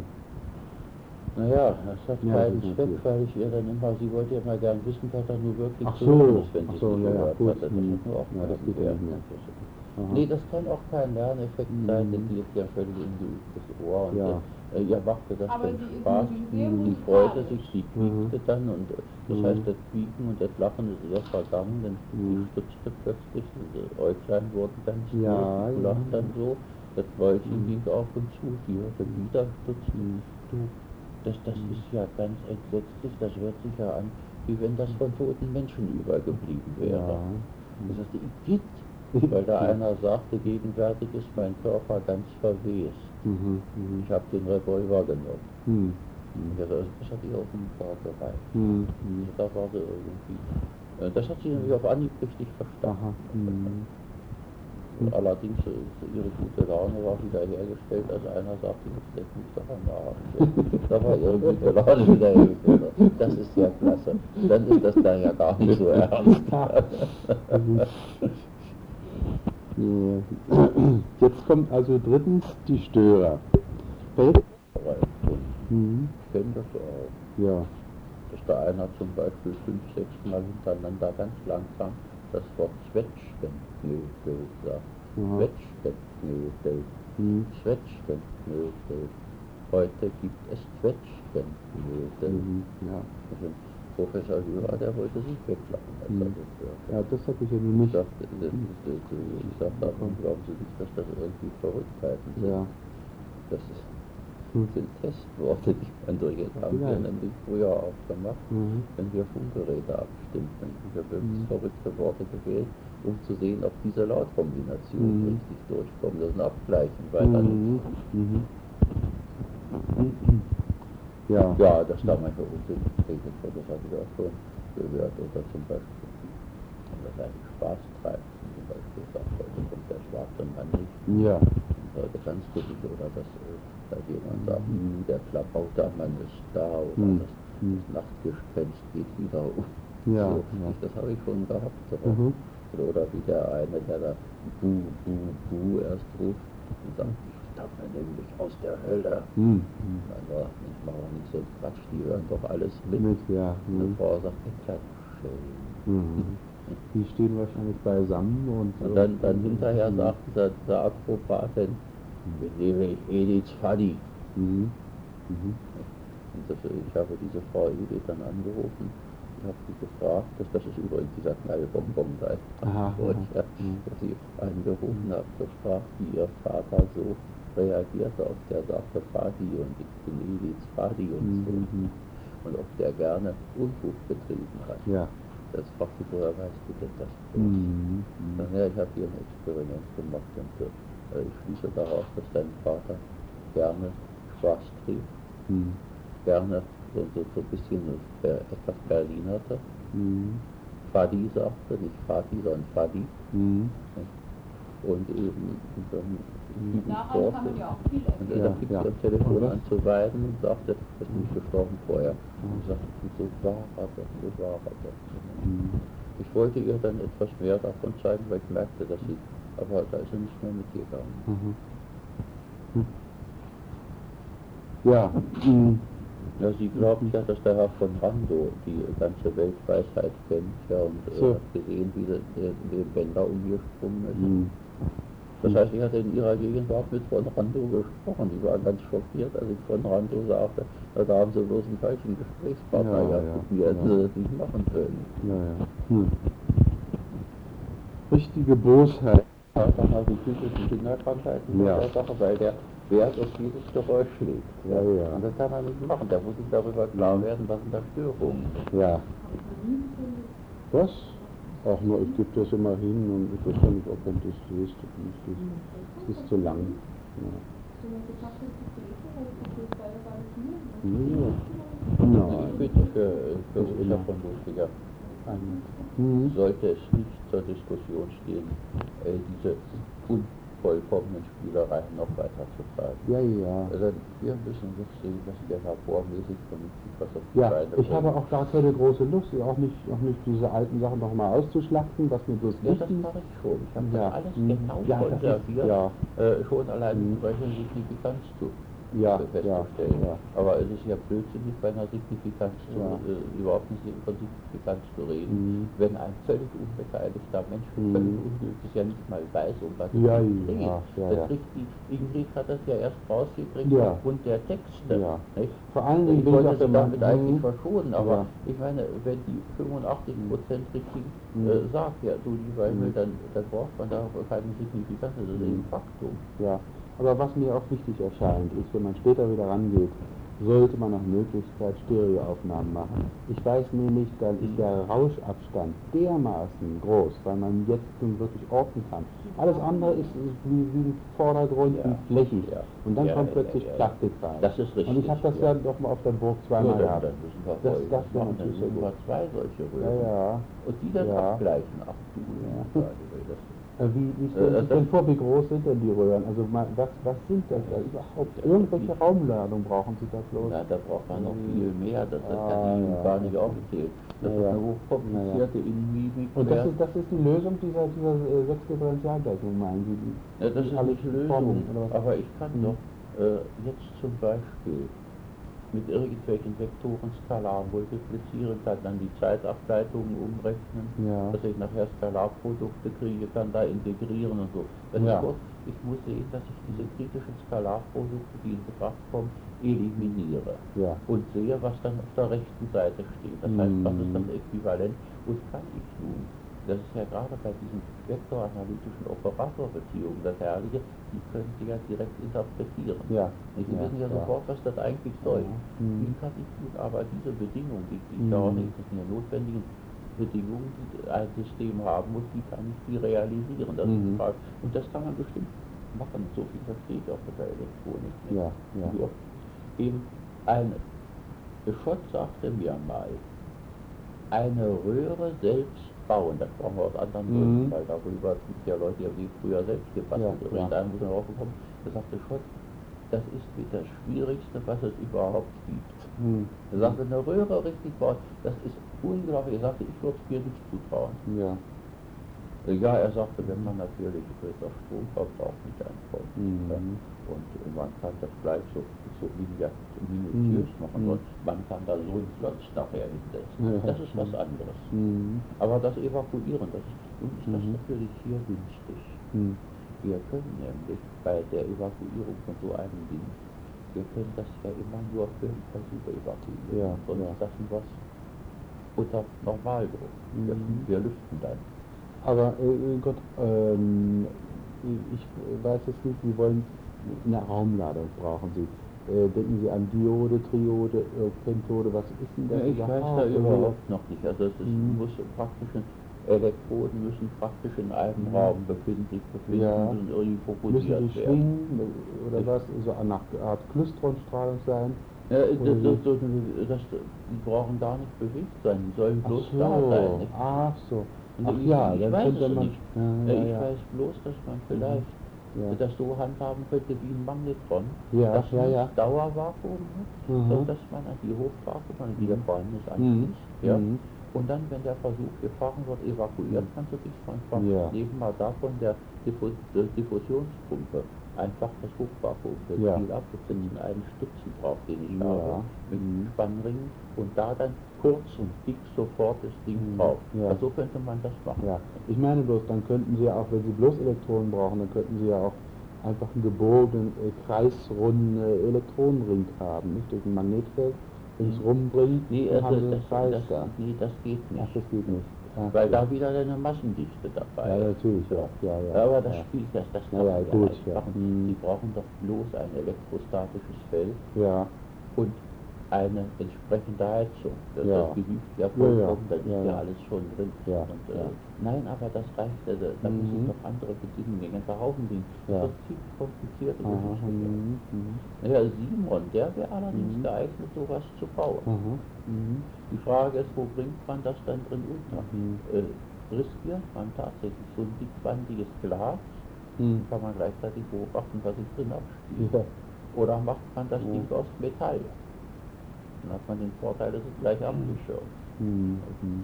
[SPEAKER 4] Naja, das hat
[SPEAKER 3] Ja,
[SPEAKER 4] keinen
[SPEAKER 3] das ist
[SPEAKER 4] Zweck,
[SPEAKER 3] natürlich.
[SPEAKER 4] weil ich ihr dann immer, sie wollte ja immer gern wissen, was da nur wirklich
[SPEAKER 3] Ach
[SPEAKER 4] zu
[SPEAKER 3] so,
[SPEAKER 4] hören ist, wenn
[SPEAKER 3] ach
[SPEAKER 4] sie
[SPEAKER 3] so,
[SPEAKER 4] es nicht
[SPEAKER 3] ja, ja,
[SPEAKER 4] gehört
[SPEAKER 3] gut.
[SPEAKER 4] hatte. Das
[SPEAKER 3] Hm.
[SPEAKER 4] hat nur auch
[SPEAKER 3] Ja, das geht ja nicht mehr. Aha.
[SPEAKER 4] Nee, das kann auch kein Lerneffekt
[SPEAKER 3] Mhm.
[SPEAKER 4] sein, denn die ist ja völlig ungeübtes Ohr und
[SPEAKER 3] Ja.
[SPEAKER 4] äh, ihr machte das
[SPEAKER 1] Aber
[SPEAKER 4] dann
[SPEAKER 1] die ist
[SPEAKER 4] Spaß.
[SPEAKER 1] nämlich sehr
[SPEAKER 4] Die
[SPEAKER 1] musikalisch.
[SPEAKER 4] freute sich, sie
[SPEAKER 3] Mhm.
[SPEAKER 4] quiekte dann und äh, das
[SPEAKER 3] Mhm.
[SPEAKER 4] heißt, das Quieken und das Lachen ist eher vergangen, denn
[SPEAKER 3] Mhm.
[SPEAKER 4] sie stutzte plötzlich, diese Äuglein wurden ganz
[SPEAKER 3] Ja,
[SPEAKER 4] groß, sie
[SPEAKER 3] ja.
[SPEAKER 4] lacht dann so, das Mäulchen
[SPEAKER 3] Mhm.
[SPEAKER 4] ging auf und zu, sie hörte wieder stutzen.
[SPEAKER 3] Mhm.
[SPEAKER 4] Du, das, das
[SPEAKER 3] Mhm.
[SPEAKER 4] ist ja ganz entsetzlich, das hört sich ja an, wie wenn das von toten Menschen übergeblieben wäre.
[SPEAKER 3] Ja.
[SPEAKER 4] Das heißt, Igitt, weil da einer sagte, gegenwärtig ist mein Körper ganz verwest.
[SPEAKER 3] Mhm. Mhm.
[SPEAKER 4] Ich habe den Revolver genommen.
[SPEAKER 3] Mhm.
[SPEAKER 4] Ja, das, das hat ihr offenbar gereicht.
[SPEAKER 3] Mhm.
[SPEAKER 4] Also da war sie irgendwie. äh, Das hat sie nämlich auf Anhieb richtig
[SPEAKER 3] Aha.
[SPEAKER 4] verstanden.
[SPEAKER 3] Mhm.
[SPEAKER 4] Allerdings äh, ihre gute Laune war wieder hergestellt, als einer sagte, jetzt leck mich doch am Arsch. Da war ihre gute Laune wieder hergestellt. Das ist ja klasse. Dann ist das dann ja gar nicht so ernst.
[SPEAKER 3] Ja. Jetzt kommt also drittens die Störer. Fällt? Mhm.
[SPEAKER 4] Ich kenne das auch.
[SPEAKER 3] Ja.
[SPEAKER 4] Dass da einer zum Beispiel fünf, sechs Mal hintereinander ganz langsam das Wort Zwetschgenknödel sagt.
[SPEAKER 3] Aha.
[SPEAKER 4] Zwetschgenknödel.
[SPEAKER 3] Mhm.
[SPEAKER 4] Zwetschgenknödel. Heute gibt es Zwetschgenknödel.
[SPEAKER 3] Mhm. Ja.
[SPEAKER 4] Also Professor Lyra, der wollte sich weglachen, als er
[SPEAKER 3] Mhm.
[SPEAKER 4] das hörte.
[SPEAKER 3] Ja, das habe ich ja nun
[SPEAKER 4] Ich
[SPEAKER 3] nicht.
[SPEAKER 4] sagte, das, das, das, ich sagte, aber glauben Sie nicht, dass das irgendwie Verrücktheiten sind?
[SPEAKER 3] Ja.
[SPEAKER 4] Das ist,
[SPEAKER 3] Hm.
[SPEAKER 4] sind Testworte, die man durch jetzt haben wir
[SPEAKER 3] Vielleicht.
[SPEAKER 4] nämlich früher auch gemacht,
[SPEAKER 3] Mhm.
[SPEAKER 4] wenn wir Funkgeräte abstimmten. Ich habe wirklich
[SPEAKER 3] Mhm.
[SPEAKER 4] verrückte Worte gewählt, um zu sehen, ob diese Lautkombinationen
[SPEAKER 3] Mhm.
[SPEAKER 4] richtig durchkommen. Das ist ein Abgleichen, weiter
[SPEAKER 3] Mhm. Mhm. Ja.
[SPEAKER 4] Ja, dass da manche Unsinn redet, das habe ich auch schon gehört. Oder zum Beispiel, wenn das einen Spaß treibt, zum Beispiel sagt, heute kommt der schwarze Mann nicht.
[SPEAKER 3] Ja.
[SPEAKER 4] Und heute kannst du nicht, oder dass, äh, dass jemand sagt, hm, der Klabautermann ist da, oder
[SPEAKER 3] Mhm.
[SPEAKER 4] das,
[SPEAKER 3] Mhm.
[SPEAKER 4] das Nachtgespenst geht wieder um.
[SPEAKER 3] Ja,
[SPEAKER 4] so,
[SPEAKER 3] ja.
[SPEAKER 4] ich, das habe ich schon gehabt. So.
[SPEAKER 3] Mhm.
[SPEAKER 4] Oder wie der eine, der da Bu, Bu, Bu erst ruft und sagt, ich stamme nämlich aus der Hölle.
[SPEAKER 3] Mhm.
[SPEAKER 4] Also, ich mache auch nicht so einen Quatsch, die hören doch alles mit.
[SPEAKER 3] Mit, ja.
[SPEAKER 4] Eine
[SPEAKER 3] Mhm.
[SPEAKER 4] Frau sagt, der kleine Schelm.
[SPEAKER 3] Mhm. Die stehen wahrscheinlich beisammen und,
[SPEAKER 4] Und dann, dann hinterher
[SPEAKER 3] Mhm.
[SPEAKER 4] sagt der, der Akrobatin, wir nehmen Ediths Faddy.
[SPEAKER 3] Mhm. Mhm.
[SPEAKER 4] Und das, ich habe diese Frau Edith dann angerufen. Ich habe sie gefragt, dass das ist übrigens dieser Knallbonbon da ist.
[SPEAKER 3] Aha,
[SPEAKER 4] Und
[SPEAKER 3] aha.
[SPEAKER 4] ja,
[SPEAKER 3] Mhm.
[SPEAKER 4] dass sie angerufen habe, gefragt, wie ihr Vater so reagierte, ob der sagte Fadi und ich bin Ediths Fadi und so.
[SPEAKER 3] Mhm.
[SPEAKER 4] Und ob der gerne Unfug betrieben hat.
[SPEAKER 3] Ja.
[SPEAKER 4] Das fragt sie, woher weißt du denn das?
[SPEAKER 3] Mhm.
[SPEAKER 4] Dann, ja, ich habe hier ein Experiment gemacht und äh, ich schließe daraus, dass dein Vater gerne Spaß trieb,
[SPEAKER 3] Mhm.
[SPEAKER 4] gerne so, so, so ein bisschen äh, etwas Berlinerte.
[SPEAKER 3] Mhm.
[SPEAKER 4] Fadi sagte, nicht Fadi, sondern Fadi.
[SPEAKER 3] Mhm.
[SPEAKER 4] Und eben und dann
[SPEAKER 1] Daran kann man ja auch viel
[SPEAKER 4] und
[SPEAKER 1] erkennen.
[SPEAKER 4] dann
[SPEAKER 3] Ja,
[SPEAKER 4] fing
[SPEAKER 3] ja.
[SPEAKER 4] sie am Telefon
[SPEAKER 3] Und was?
[SPEAKER 4] an zu weinen und sagte, er ist nicht gestorben vorher.
[SPEAKER 3] Mhm.
[SPEAKER 4] Und ich sagte, so war er doch, so war er doch.
[SPEAKER 3] Mhm.
[SPEAKER 4] Ich wollte ihr dann etwas mehr davon zeigen, weil ich merkte, dass sie, aber da ist sie nicht mehr mitgegangen.
[SPEAKER 3] Mhm. Mhm. Ja. Mhm.
[SPEAKER 4] Ja, sie glaubt ja, dass der Herr von Brando die ganze Weltweisheit kennt, ja, und äh,
[SPEAKER 3] So.
[SPEAKER 4] hat gesehen, wie der, der, der Bänder umgesprungen ist.
[SPEAKER 3] Mhm.
[SPEAKER 4] Das heißt, ich hatte in ihrer Gegenwart mit von Rando gesprochen. Die war ganz schockiert, als ich von Rando sagte, da haben sie bloß einen falschen Gesprächspartner
[SPEAKER 3] Ja,
[SPEAKER 4] gehabt,
[SPEAKER 3] ja,
[SPEAKER 4] mit mir hätten
[SPEAKER 3] ja.
[SPEAKER 4] sie das nicht machen können.
[SPEAKER 3] Ja, ja. Hm. Richtige Bosheit.
[SPEAKER 4] Ja, dann habe ich physische Kinderkrankheiten
[SPEAKER 3] Ja.
[SPEAKER 4] der Sache, weil der Wert auf dieses Geräusch legt.
[SPEAKER 3] Ja, ja.
[SPEAKER 4] Und das kann er nicht machen. Der muss sich darüber klar werden, was sind da Störungen.
[SPEAKER 3] Ja. Was? Ach nur, ich gebe das immer hin und ich weiß ja nicht, ob man das liest oder nicht liest. Das ist zu lang. Ja. Ja. Nein.
[SPEAKER 4] Ich finde, für, für
[SPEAKER 3] Das
[SPEAKER 4] uns
[SPEAKER 3] immer.
[SPEAKER 4] davon lustiger
[SPEAKER 3] Mhm.
[SPEAKER 4] sollte es nicht zur Diskussion stehen, äh, diese unvollkommenen Spielereien noch weiter zu treiben.
[SPEAKER 3] Ja, ja.
[SPEAKER 4] Also wir müssen jetzt sehen, dass wir labormäßig vernünftig was auf die
[SPEAKER 3] Ja,
[SPEAKER 4] Beine
[SPEAKER 3] ich habe
[SPEAKER 4] bringen.
[SPEAKER 3] auch gar keine große Lust, auch nicht, auch nicht diese alten Sachen noch mal auszuschlachten, was mir bloß
[SPEAKER 4] Ja, das
[SPEAKER 3] wichtig
[SPEAKER 4] mache ich schon. Ich habe
[SPEAKER 3] Ja.
[SPEAKER 4] das alles
[SPEAKER 3] Mhm.
[SPEAKER 4] genau
[SPEAKER 3] Ja, das ist-
[SPEAKER 4] konserviert,
[SPEAKER 3] ja.
[SPEAKER 4] äh, schon allein
[SPEAKER 3] Mhm.
[SPEAKER 4] um solche Signifikanz zu
[SPEAKER 3] Ja,
[SPEAKER 4] festzustellen.
[SPEAKER 3] ja, ja.
[SPEAKER 4] Aber es ist ja blödsinnig, bei einer Signifikanz zu,
[SPEAKER 3] Ja.
[SPEAKER 4] äh, überhaupt nicht von Signifikanz zu reden,
[SPEAKER 3] Mhm.
[SPEAKER 4] wenn ein völlig unbeteiligter Mensch,
[SPEAKER 3] Mhm.
[SPEAKER 4] völlig unglücklich, ja nicht mal weiß, um was es
[SPEAKER 3] Ja,
[SPEAKER 4] geht.
[SPEAKER 3] ja, ja,
[SPEAKER 4] Das
[SPEAKER 3] ja.
[SPEAKER 4] kriegt die Ingrid hat das ja erst rausgekriegt
[SPEAKER 3] Ja.
[SPEAKER 4] aufgrund der Texte.
[SPEAKER 3] Ja.
[SPEAKER 4] Nicht?
[SPEAKER 3] Vor allen Dingen
[SPEAKER 4] Ich
[SPEAKER 3] bin ich
[SPEAKER 4] wollte
[SPEAKER 3] auch der
[SPEAKER 4] sie
[SPEAKER 3] Meinung-
[SPEAKER 4] damit eigentlich
[SPEAKER 3] Mhm.
[SPEAKER 4] verschonen, aber
[SPEAKER 3] Ja.
[SPEAKER 4] ich meine, wenn die fünfundachtzig Prozent richtig
[SPEAKER 3] Mhm.
[SPEAKER 4] äh, sagt, ja, du lieber Himmel,
[SPEAKER 3] Mhm.
[SPEAKER 4] dann, dann braucht man da keine Signifikanz, das ist
[SPEAKER 3] Mhm.
[SPEAKER 4] ein Faktum.
[SPEAKER 3] Ja, aber was mir auch wichtig erscheint, ist, wenn man später wieder rangeht, sollte man nach Möglichkeit Stereoaufnahmen machen. Ich weiß nämlich, dann ist der Rauschabstand dermaßen groß, weil man jetzt nun wirklich orten kann. Alles andere ist wie, wie ein Vordergrund,
[SPEAKER 4] Ja.
[SPEAKER 3] wie flächig.
[SPEAKER 4] Ja.
[SPEAKER 3] Und dann
[SPEAKER 4] Ja,
[SPEAKER 3] kommt
[SPEAKER 4] ja,
[SPEAKER 3] plötzlich
[SPEAKER 4] ja, ja.
[SPEAKER 3] Plastik rein.
[SPEAKER 4] Das ist richtig,
[SPEAKER 3] Und ich habe das
[SPEAKER 4] ja.
[SPEAKER 3] ja doch mal auf der Burg
[SPEAKER 4] Ja,
[SPEAKER 3] zweimal
[SPEAKER 4] dann,
[SPEAKER 3] gehabt.
[SPEAKER 4] dann müssen wir
[SPEAKER 3] Das-
[SPEAKER 4] Folgendes
[SPEAKER 3] das wäre
[SPEAKER 4] machen, dann
[SPEAKER 3] natürlich sehr
[SPEAKER 4] müssen wir
[SPEAKER 3] gut.
[SPEAKER 4] zwei solche
[SPEAKER 3] Ja,
[SPEAKER 4] Röhren.
[SPEAKER 3] ja.
[SPEAKER 4] Und die dann
[SPEAKER 3] Ja.
[SPEAKER 4] abgleichen. Ach du,
[SPEAKER 3] Ja.
[SPEAKER 4] ja. das,
[SPEAKER 3] Äh, Wie, wie
[SPEAKER 4] Äh,
[SPEAKER 3] stellen Sie sich
[SPEAKER 4] das-
[SPEAKER 3] denn vor, wie groß sind denn die Röhren? Also mal, was, was sind das da überhaupt? Irgendwelche Raumladung brauchen Sie da bloß?
[SPEAKER 4] na, da braucht man noch viel mehr, das, das
[SPEAKER 3] Ah,
[SPEAKER 4] kann ich Ihnen
[SPEAKER 3] ja.
[SPEAKER 4] gar nicht aufzählen. Das
[SPEAKER 3] Ja,
[SPEAKER 4] ist
[SPEAKER 3] ja.
[SPEAKER 4] eine hochkomplizierte Innenmimik.
[SPEAKER 3] Und das
[SPEAKER 4] mehr.
[SPEAKER 3] ist, das ist die Lösung dieser, dieser äh, sechs Differentialgleichung, meinen Sie? Die,
[SPEAKER 4] Ja, das
[SPEAKER 3] die
[SPEAKER 4] ist
[SPEAKER 3] alles
[SPEAKER 4] nicht Lösung,
[SPEAKER 3] Formeln, oder was?
[SPEAKER 4] aber ich kann
[SPEAKER 3] Mhm.
[SPEAKER 4] doch äh, jetzt zum Beispiel mit irgendwelchen Vektoren skalar multiplizieren, kann dann die Zeitableitungen umrechnen,
[SPEAKER 3] Ja.
[SPEAKER 4] dass ich nachher Skalarprodukte kriege, kann da integrieren und so. Das
[SPEAKER 3] Ja.
[SPEAKER 4] ist doch, ich muss sehen, dass ich diese kritischen Skalarprodukte, die in Betracht kommen, eliminiere
[SPEAKER 3] Ja.
[SPEAKER 4] und sehe, was dann auf der rechten Seite steht. Das heißt, was ist das Äquivalent und kann ich nun? Das ist ja gerade bei diesen vektoranalytischen Operatorbeziehungen das Herrliche, die können Sie ja direkt interpretieren.
[SPEAKER 3] Ja.
[SPEAKER 4] Sie
[SPEAKER 3] Ja,
[SPEAKER 4] wissen ja,
[SPEAKER 3] ja.
[SPEAKER 4] sofort, was das eigentlich soll.
[SPEAKER 3] Mhm.
[SPEAKER 4] Wie kann ich nun aber diese Bedingungen, die, die
[SPEAKER 3] Mhm.
[SPEAKER 4] daraus existieren, notwendigen Bedingungen, die ein System haben muss, wie kann ich die realisieren? Das ist die
[SPEAKER 3] Mhm.
[SPEAKER 4] Frage. Und das kann man bestimmt machen. So viel verstehe ich auch mit der Elektronik nicht.
[SPEAKER 3] Ja, ja.
[SPEAKER 4] Nur eben ein Schott sagte mir mal, eine Röhre selbst bauen, das brauchen wir aus anderen
[SPEAKER 3] Mhm.
[SPEAKER 4] Gründen, weil darüber gibt es ja Leute, die haben die früher selbst gebastelt.
[SPEAKER 3] Ja,
[SPEAKER 4] Und
[SPEAKER 3] ja.
[SPEAKER 4] dann muss man drauf kommen, Er sagte, Schott, das ist mit das Schwierigste, was es überhaupt gibt.
[SPEAKER 3] Hm.
[SPEAKER 4] Er sagte, eine Röhre richtig bauen, das ist unglaublich. Er sagte, ich würde es mir nicht zutrauen.
[SPEAKER 3] Ja.
[SPEAKER 4] Ja, er sagte, wenn man natürlich das Stromverbrauch nicht ankommt,
[SPEAKER 3] Mhm.
[SPEAKER 4] ja, und äh, man kann das gleich so, so miniat- minutiös
[SPEAKER 3] Mhm.
[SPEAKER 4] machen, und man kann da so einen Klotz nachher hinsetzen.
[SPEAKER 3] Ja.
[SPEAKER 4] Das ist was anderes.
[SPEAKER 3] Mhm.
[SPEAKER 4] Aber das Evakuieren, das ist, nun ist das
[SPEAKER 3] Mhm.
[SPEAKER 4] natürlich hier günstig.
[SPEAKER 3] Mhm.
[SPEAKER 4] Wir können nämlich bei der Evakuierung von so einem Ding, wir können das ja immer nur für den Versuch evakuieren.
[SPEAKER 3] Ja,
[SPEAKER 4] Sonst
[SPEAKER 3] ja.
[SPEAKER 4] lassen wir es unter Normaldruck. Wir,
[SPEAKER 3] Mhm.
[SPEAKER 4] wir lüften dann.
[SPEAKER 3] Aber äh, Gott, ähm, ich weiß jetzt nicht, Sie wollen eine Raumladung brauchen Sie. Äh, denken Sie an Diode, Triode, äh, Pentode, was ist denn das
[SPEAKER 4] Ja, ich
[SPEAKER 3] überhaupt?
[SPEAKER 4] weiß da
[SPEAKER 3] Also,
[SPEAKER 4] überhaupt noch nicht. Also es ist,
[SPEAKER 3] Mhm.
[SPEAKER 4] muss praktisch, Elektroden müssen praktisch in einem
[SPEAKER 3] Mhm.
[SPEAKER 4] Raum befinden, sich befinden
[SPEAKER 3] Ja.
[SPEAKER 4] und irgendwie
[SPEAKER 3] Müssen
[SPEAKER 4] fokussiert
[SPEAKER 3] die
[SPEAKER 4] werden.
[SPEAKER 3] schwingen äh, oder
[SPEAKER 4] Ich-
[SPEAKER 3] was? So eine Art Klystronstrahlung sein?
[SPEAKER 4] Ja, das,
[SPEAKER 3] Oder
[SPEAKER 4] das,
[SPEAKER 3] so?
[SPEAKER 4] das, das, die brauchen gar nicht bewegt sein, die sollen
[SPEAKER 3] Ach
[SPEAKER 4] bloß
[SPEAKER 3] so,
[SPEAKER 4] da sein. Nicht?
[SPEAKER 3] ach so.
[SPEAKER 4] Also
[SPEAKER 3] Ach
[SPEAKER 4] ich,
[SPEAKER 3] ja,
[SPEAKER 4] ich
[SPEAKER 3] dann
[SPEAKER 4] weiß
[SPEAKER 3] könnte
[SPEAKER 4] es
[SPEAKER 3] man.
[SPEAKER 4] nicht.
[SPEAKER 3] Ja,
[SPEAKER 4] Äh,
[SPEAKER 3] ja,
[SPEAKER 4] ich
[SPEAKER 3] ja.
[SPEAKER 4] weiß bloß, dass man vielleicht
[SPEAKER 3] Ja.
[SPEAKER 4] das so handhaben könnte wie ein Magnetron,
[SPEAKER 3] Ja,
[SPEAKER 4] das
[SPEAKER 3] ja,
[SPEAKER 4] nicht
[SPEAKER 3] ja.
[SPEAKER 4] Dauervakuum hat,
[SPEAKER 3] Mhm.
[SPEAKER 4] so dass man an die Hochvakuum, die da vorhanden ist,
[SPEAKER 3] Mhm.
[SPEAKER 4] anschließt. Ja?
[SPEAKER 3] Mhm.
[SPEAKER 4] Und dann, wenn der Versuch gefahren wird, evakuiert
[SPEAKER 3] Mhm.
[SPEAKER 4] man so bis man praktisch
[SPEAKER 3] Ja.
[SPEAKER 4] neben mal davon der Diffu der Diffusionspumpe einfach das Hochvakuum das
[SPEAKER 3] Ja.
[SPEAKER 4] Spiel ab. Das sind einen Stützen drauf, den ich
[SPEAKER 3] Ja.
[SPEAKER 4] habe, mit
[SPEAKER 3] Mhm.
[SPEAKER 4] Spannringen, und da dann kurz und dick sofort das Ding
[SPEAKER 3] Mhm.
[SPEAKER 4] drauf.
[SPEAKER 3] Ja.
[SPEAKER 4] Also so könnte man das machen.
[SPEAKER 3] Ja, ich meine bloß, dann könnten Sie ja auch, wenn Sie bloß Elektronen brauchen, dann könnten Sie ja auch einfach einen gebogenen, äh, kreisrunden äh, Elektronenring haben, nicht? Durch ein Magnetfeld ringsrum bringen,
[SPEAKER 4] Nee,
[SPEAKER 3] dann
[SPEAKER 4] also
[SPEAKER 3] haben Sie einen
[SPEAKER 4] das,
[SPEAKER 3] Kreis
[SPEAKER 4] das,
[SPEAKER 3] da.
[SPEAKER 4] nee, das geht nicht.
[SPEAKER 3] Ach, das geht nicht. Ach,
[SPEAKER 4] Weil
[SPEAKER 3] ja.
[SPEAKER 4] da wieder eine Massendichte dabei
[SPEAKER 3] Ja,
[SPEAKER 4] ist.
[SPEAKER 3] natürlich, ja. Ja, ja,
[SPEAKER 4] Aber das
[SPEAKER 3] ja.
[SPEAKER 4] spielt das, das
[SPEAKER 3] Ja,
[SPEAKER 4] kann
[SPEAKER 3] ja,
[SPEAKER 4] man ja
[SPEAKER 3] gut,
[SPEAKER 4] leicht
[SPEAKER 3] ja.
[SPEAKER 4] machen.
[SPEAKER 3] Mhm.
[SPEAKER 4] Sie brauchen doch bloß ein elektrostatisches Feld
[SPEAKER 3] Ja,
[SPEAKER 4] und eine entsprechende Heizung. Das,
[SPEAKER 3] Ja.
[SPEAKER 4] das genügt ja
[SPEAKER 3] Ja, ja.
[SPEAKER 4] vollkommen, da ist
[SPEAKER 3] Ja,
[SPEAKER 4] ja
[SPEAKER 3] ja.
[SPEAKER 4] alles schon drin.
[SPEAKER 3] Ja,
[SPEAKER 4] Und, äh,
[SPEAKER 3] ja.
[SPEAKER 4] Nein, aber das reicht, äh, da, da
[SPEAKER 3] Mhm.
[SPEAKER 4] müssen noch andere Bedingungen, ein ganzer Haufen Dinge.
[SPEAKER 3] Ja.
[SPEAKER 4] Das ist ziemlich komplizierte
[SPEAKER 3] aha,
[SPEAKER 4] Geschichte.
[SPEAKER 3] mhm, mhm,
[SPEAKER 4] Ja, Simon, der wäre allerdings
[SPEAKER 3] Mhm.
[SPEAKER 4] geeignet, sowas zu bauen.
[SPEAKER 3] aha, mhm,
[SPEAKER 4] Die Frage ist, wo bringt man das dann drin unter?
[SPEAKER 3] Mhm.
[SPEAKER 4] Äh, riskiert man tatsächlich so ein dickwandiges Glas,
[SPEAKER 3] mhm.
[SPEAKER 4] kann man gleichzeitig beobachten, was sich drin abspielt.
[SPEAKER 3] Ja.
[SPEAKER 4] Oder macht man das
[SPEAKER 3] Ja.
[SPEAKER 4] Ding aus Metall? Dann hat man den Vorteil, es ist gleich abgeschirmt.
[SPEAKER 3] Mhm. Mhm.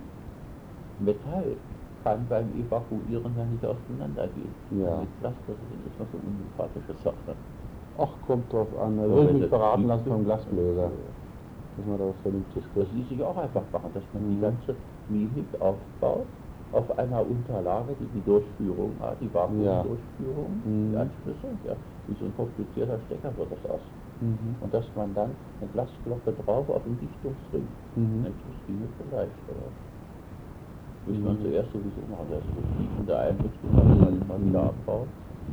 [SPEAKER 4] Metall kann beim Evakuieren ja nicht auseinandergehen.
[SPEAKER 3] Ja.
[SPEAKER 4] Mit Glas, das ist noch so eine unsympathische Sache.
[SPEAKER 3] Ach, kommt drauf an. Da
[SPEAKER 4] Ja,
[SPEAKER 3] will ich
[SPEAKER 4] wenn
[SPEAKER 3] mich
[SPEAKER 4] das
[SPEAKER 3] beraten
[SPEAKER 4] fliegt,
[SPEAKER 3] lassen vom
[SPEAKER 4] ja.
[SPEAKER 3] Glasbläser. Dass man da was Vernünftiges
[SPEAKER 4] Das
[SPEAKER 3] kriegt.
[SPEAKER 4] ließ sich auch einfach machen, dass man die
[SPEAKER 3] Mhm.
[SPEAKER 4] ganze Mimik aufbaut auf einer Unterlage, die die Durchführung hat, die Vakuumdurchführung,
[SPEAKER 3] Mhm.
[SPEAKER 4] die Anschlüsse, ja, wie so ein komplizierter Stecker wird das aus.
[SPEAKER 3] Mhm.
[SPEAKER 4] Und dass man dann eine Glasglocke drauf auf den Dichtungsring.
[SPEAKER 3] Mhm.
[SPEAKER 4] Nicht, das ginge vielleicht, aber muss man
[SPEAKER 3] Mhm.
[SPEAKER 4] zuerst sowieso machen, das ist fließende Einrichtung, kann man immer
[SPEAKER 3] Mhm.
[SPEAKER 4] wieder abbauen.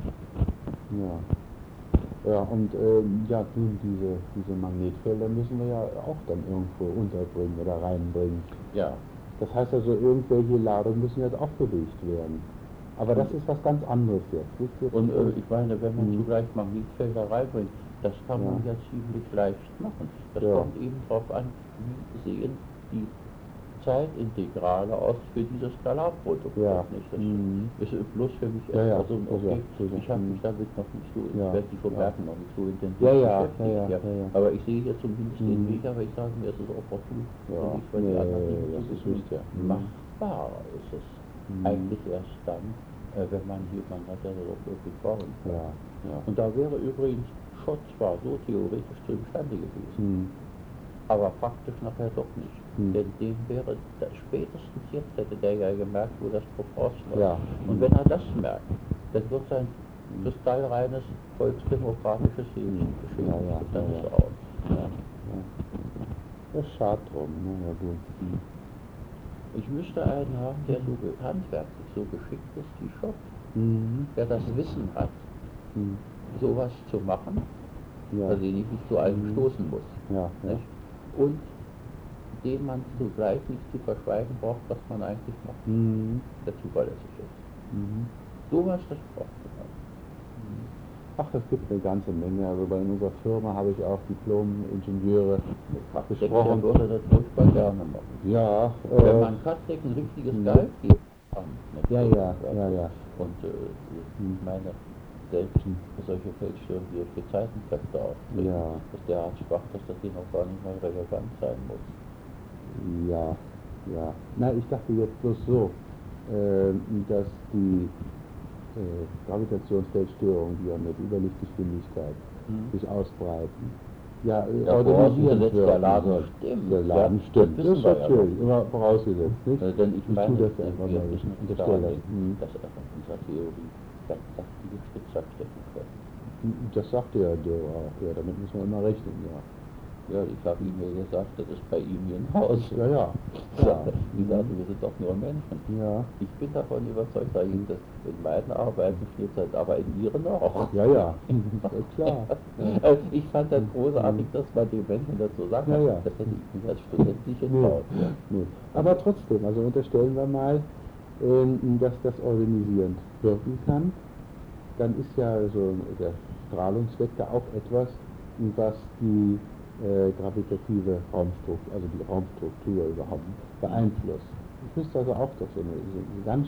[SPEAKER 3] Ja. Ja, und ähm, ja, nun, diese, diese Magnetfelder müssen wir ja auch dann irgendwo unterbringen oder reinbringen.
[SPEAKER 4] Ja,
[SPEAKER 3] Das heißt also, irgendwelche Ladungen müssen jetzt auch bewegt werden. Aber das
[SPEAKER 4] Und-
[SPEAKER 3] ist was ganz anderes jetzt. Nicht? Jetzt
[SPEAKER 4] und äh,
[SPEAKER 3] ist-
[SPEAKER 4] ich meine, wenn man
[SPEAKER 3] Mhm.
[SPEAKER 4] zugleich Magnetfelder reinbringt, das kann man
[SPEAKER 3] Ja.
[SPEAKER 4] ja ziemlich leicht machen. Das
[SPEAKER 3] Ja.
[SPEAKER 4] kommt eben darauf an, wie sehen die Zeitintegrale aus für dieses Skalarprodukt.
[SPEAKER 3] Ja.
[SPEAKER 4] Nicht? Das
[SPEAKER 3] Mhm.
[SPEAKER 4] ist bloß für mich
[SPEAKER 3] Ja, ja,
[SPEAKER 4] also ein
[SPEAKER 3] sicher,
[SPEAKER 4] Objekt.
[SPEAKER 3] sicher.
[SPEAKER 4] Ich habe
[SPEAKER 3] Mhm.
[SPEAKER 4] mich damit noch nicht so,
[SPEAKER 3] Ja,
[SPEAKER 4] ich werde die Vermerken
[SPEAKER 3] ja.
[SPEAKER 4] noch nicht so intensiv
[SPEAKER 3] Ja, ja,
[SPEAKER 4] beschäftigt.
[SPEAKER 3] ja, ja, ja, ja.
[SPEAKER 4] Aber ich sehe hier zumindest den
[SPEAKER 3] Mhm.
[SPEAKER 4] Weg, aber ich sage mir, es ist opportun.
[SPEAKER 3] Ja,
[SPEAKER 4] und ich weil die
[SPEAKER 3] nee,
[SPEAKER 4] anderen Dinge
[SPEAKER 3] das
[SPEAKER 4] zu
[SPEAKER 3] ist
[SPEAKER 4] wissen.
[SPEAKER 3] richtig. Mhm.
[SPEAKER 4] Machbar ist es
[SPEAKER 3] Mhm.
[SPEAKER 4] eigentlich erst dann, äh, wenn man hier, man hat ja so wirklich bauen kann.
[SPEAKER 3] Ja, ja.
[SPEAKER 4] Und da wäre übrigens Schott zwar so theoretisch zu imstande gewesen,
[SPEAKER 3] Mhm.
[SPEAKER 4] aber praktisch nachher doch nicht.
[SPEAKER 3] Hm.
[SPEAKER 4] Denn dem wäre, da, spätestens jetzt hätte der ja gemerkt, wo das Propors war.
[SPEAKER 3] Ja.
[SPEAKER 4] Und wenn er das merkt, dann wird sein kristallreines volksdemokratisches Leben geschehen.
[SPEAKER 3] Ja, ja,
[SPEAKER 4] Und dann
[SPEAKER 3] ja,
[SPEAKER 4] ist
[SPEAKER 3] ja.
[SPEAKER 4] aus.
[SPEAKER 3] Ja, ja. Das ist schade drum, ne? Ja, gut. Hm.
[SPEAKER 4] Ich müsste einen haben, der so ge- handwerklich so geschickt ist wie Schott,
[SPEAKER 3] Mhm.
[SPEAKER 4] der das Wissen hat,
[SPEAKER 3] Hm.
[SPEAKER 4] sowas zu machen,
[SPEAKER 3] Ja.
[SPEAKER 4] also den ich nicht zu einem
[SPEAKER 3] Mhm.
[SPEAKER 4] stoßen muss.
[SPEAKER 3] Ja, ja.
[SPEAKER 4] Nicht? Und dem man zugleich nicht zu verschweigen braucht, was man eigentlich macht,
[SPEAKER 3] Mhm.
[SPEAKER 4] der zuverlässig ist.
[SPEAKER 3] Mhm.
[SPEAKER 4] Sowas, das braucht man.
[SPEAKER 3] Ach, es gibt eine ganze Menge. Also bei unserer Firma habe ich auch Diplom-Ingenieure
[SPEAKER 4] Kattek,
[SPEAKER 3] gesprochen.
[SPEAKER 4] der würde das furchtbar gerne machen.
[SPEAKER 3] Ja,
[SPEAKER 4] Wenn
[SPEAKER 3] äh,
[SPEAKER 4] man Kattek ein richtiges
[SPEAKER 3] Mhm.
[SPEAKER 4] Gehalt geben kann. nicht?
[SPEAKER 3] Ja, ja, ja, ja.
[SPEAKER 4] Und äh,
[SPEAKER 3] Mhm.
[SPEAKER 4] ich meine, selbst solche Feldstörungen wie durch Gezeitenkräfte auftreten,
[SPEAKER 3] Ja.
[SPEAKER 4] ist derart schwach, dass das hier noch gar nicht mal relevant sein muss.
[SPEAKER 3] Ja, ja. Na, ich dachte jetzt bloß so, äh, dass die äh, Gravitationsfeldstörungen, die ja mit Überlichtgeschwindigkeit
[SPEAKER 4] Hm.
[SPEAKER 3] sich ausbreiten, ja, äh,
[SPEAKER 4] Ja,
[SPEAKER 3] organisierend
[SPEAKER 4] vorausgesetzt, der
[SPEAKER 3] wirken
[SPEAKER 4] Laden
[SPEAKER 3] sollen.
[SPEAKER 4] stimmt.
[SPEAKER 3] Der Laden
[SPEAKER 4] Ja,
[SPEAKER 3] stimmt,
[SPEAKER 4] das
[SPEAKER 3] das
[SPEAKER 4] wissen
[SPEAKER 3] ist
[SPEAKER 4] wir ja
[SPEAKER 3] natürlich,
[SPEAKER 4] noch.
[SPEAKER 3] immer vorausgesetzt, nicht?
[SPEAKER 4] Äh, denn ich,
[SPEAKER 3] Ich
[SPEAKER 4] meine,
[SPEAKER 3] tue das
[SPEAKER 4] wir
[SPEAKER 3] einfach
[SPEAKER 4] wir
[SPEAKER 3] mal, ich
[SPEAKER 4] müssen uns
[SPEAKER 3] unterstelle
[SPEAKER 4] daran
[SPEAKER 3] das.
[SPEAKER 4] denken,
[SPEAKER 3] Hm.
[SPEAKER 4] dass auch in dieser Theorie ganz saftige Spitzer stecken können.
[SPEAKER 3] Das sagte ja der auch, ja, damit muss man immer rechnen, ja.
[SPEAKER 4] Ja, ich habe ihm ja gesagt, das ist bei ihm hier im Haus.
[SPEAKER 3] Ja, ja.
[SPEAKER 4] Ja,
[SPEAKER 3] Ja.
[SPEAKER 4] die sagten, wir sind doch nur Menschen.
[SPEAKER 3] Ja,
[SPEAKER 4] Ich bin davon überzeugt, da gibt es in meinen Arbeiten Schneezeit, aber in ihren auch.
[SPEAKER 3] ja, ja, ja klar. Ja.
[SPEAKER 4] Äh, Ich fand das großartig, dass man den Menschen das so sagt.
[SPEAKER 3] Ja, ja.
[SPEAKER 4] Das hätte ich mir als Student nicht
[SPEAKER 3] Nee,
[SPEAKER 4] getraut. Ja.
[SPEAKER 3] nee. Aber trotzdem, also unterstellen wir mal, ähm, dass das organisierend wirken kann, dann ist ja so der Strahlungsvektor auch etwas, was die äh, gravitative Raumstruktur, also die Raumstruktur überhaupt beeinflusst. Ich müsste also auch doch so eine, so eine ganz,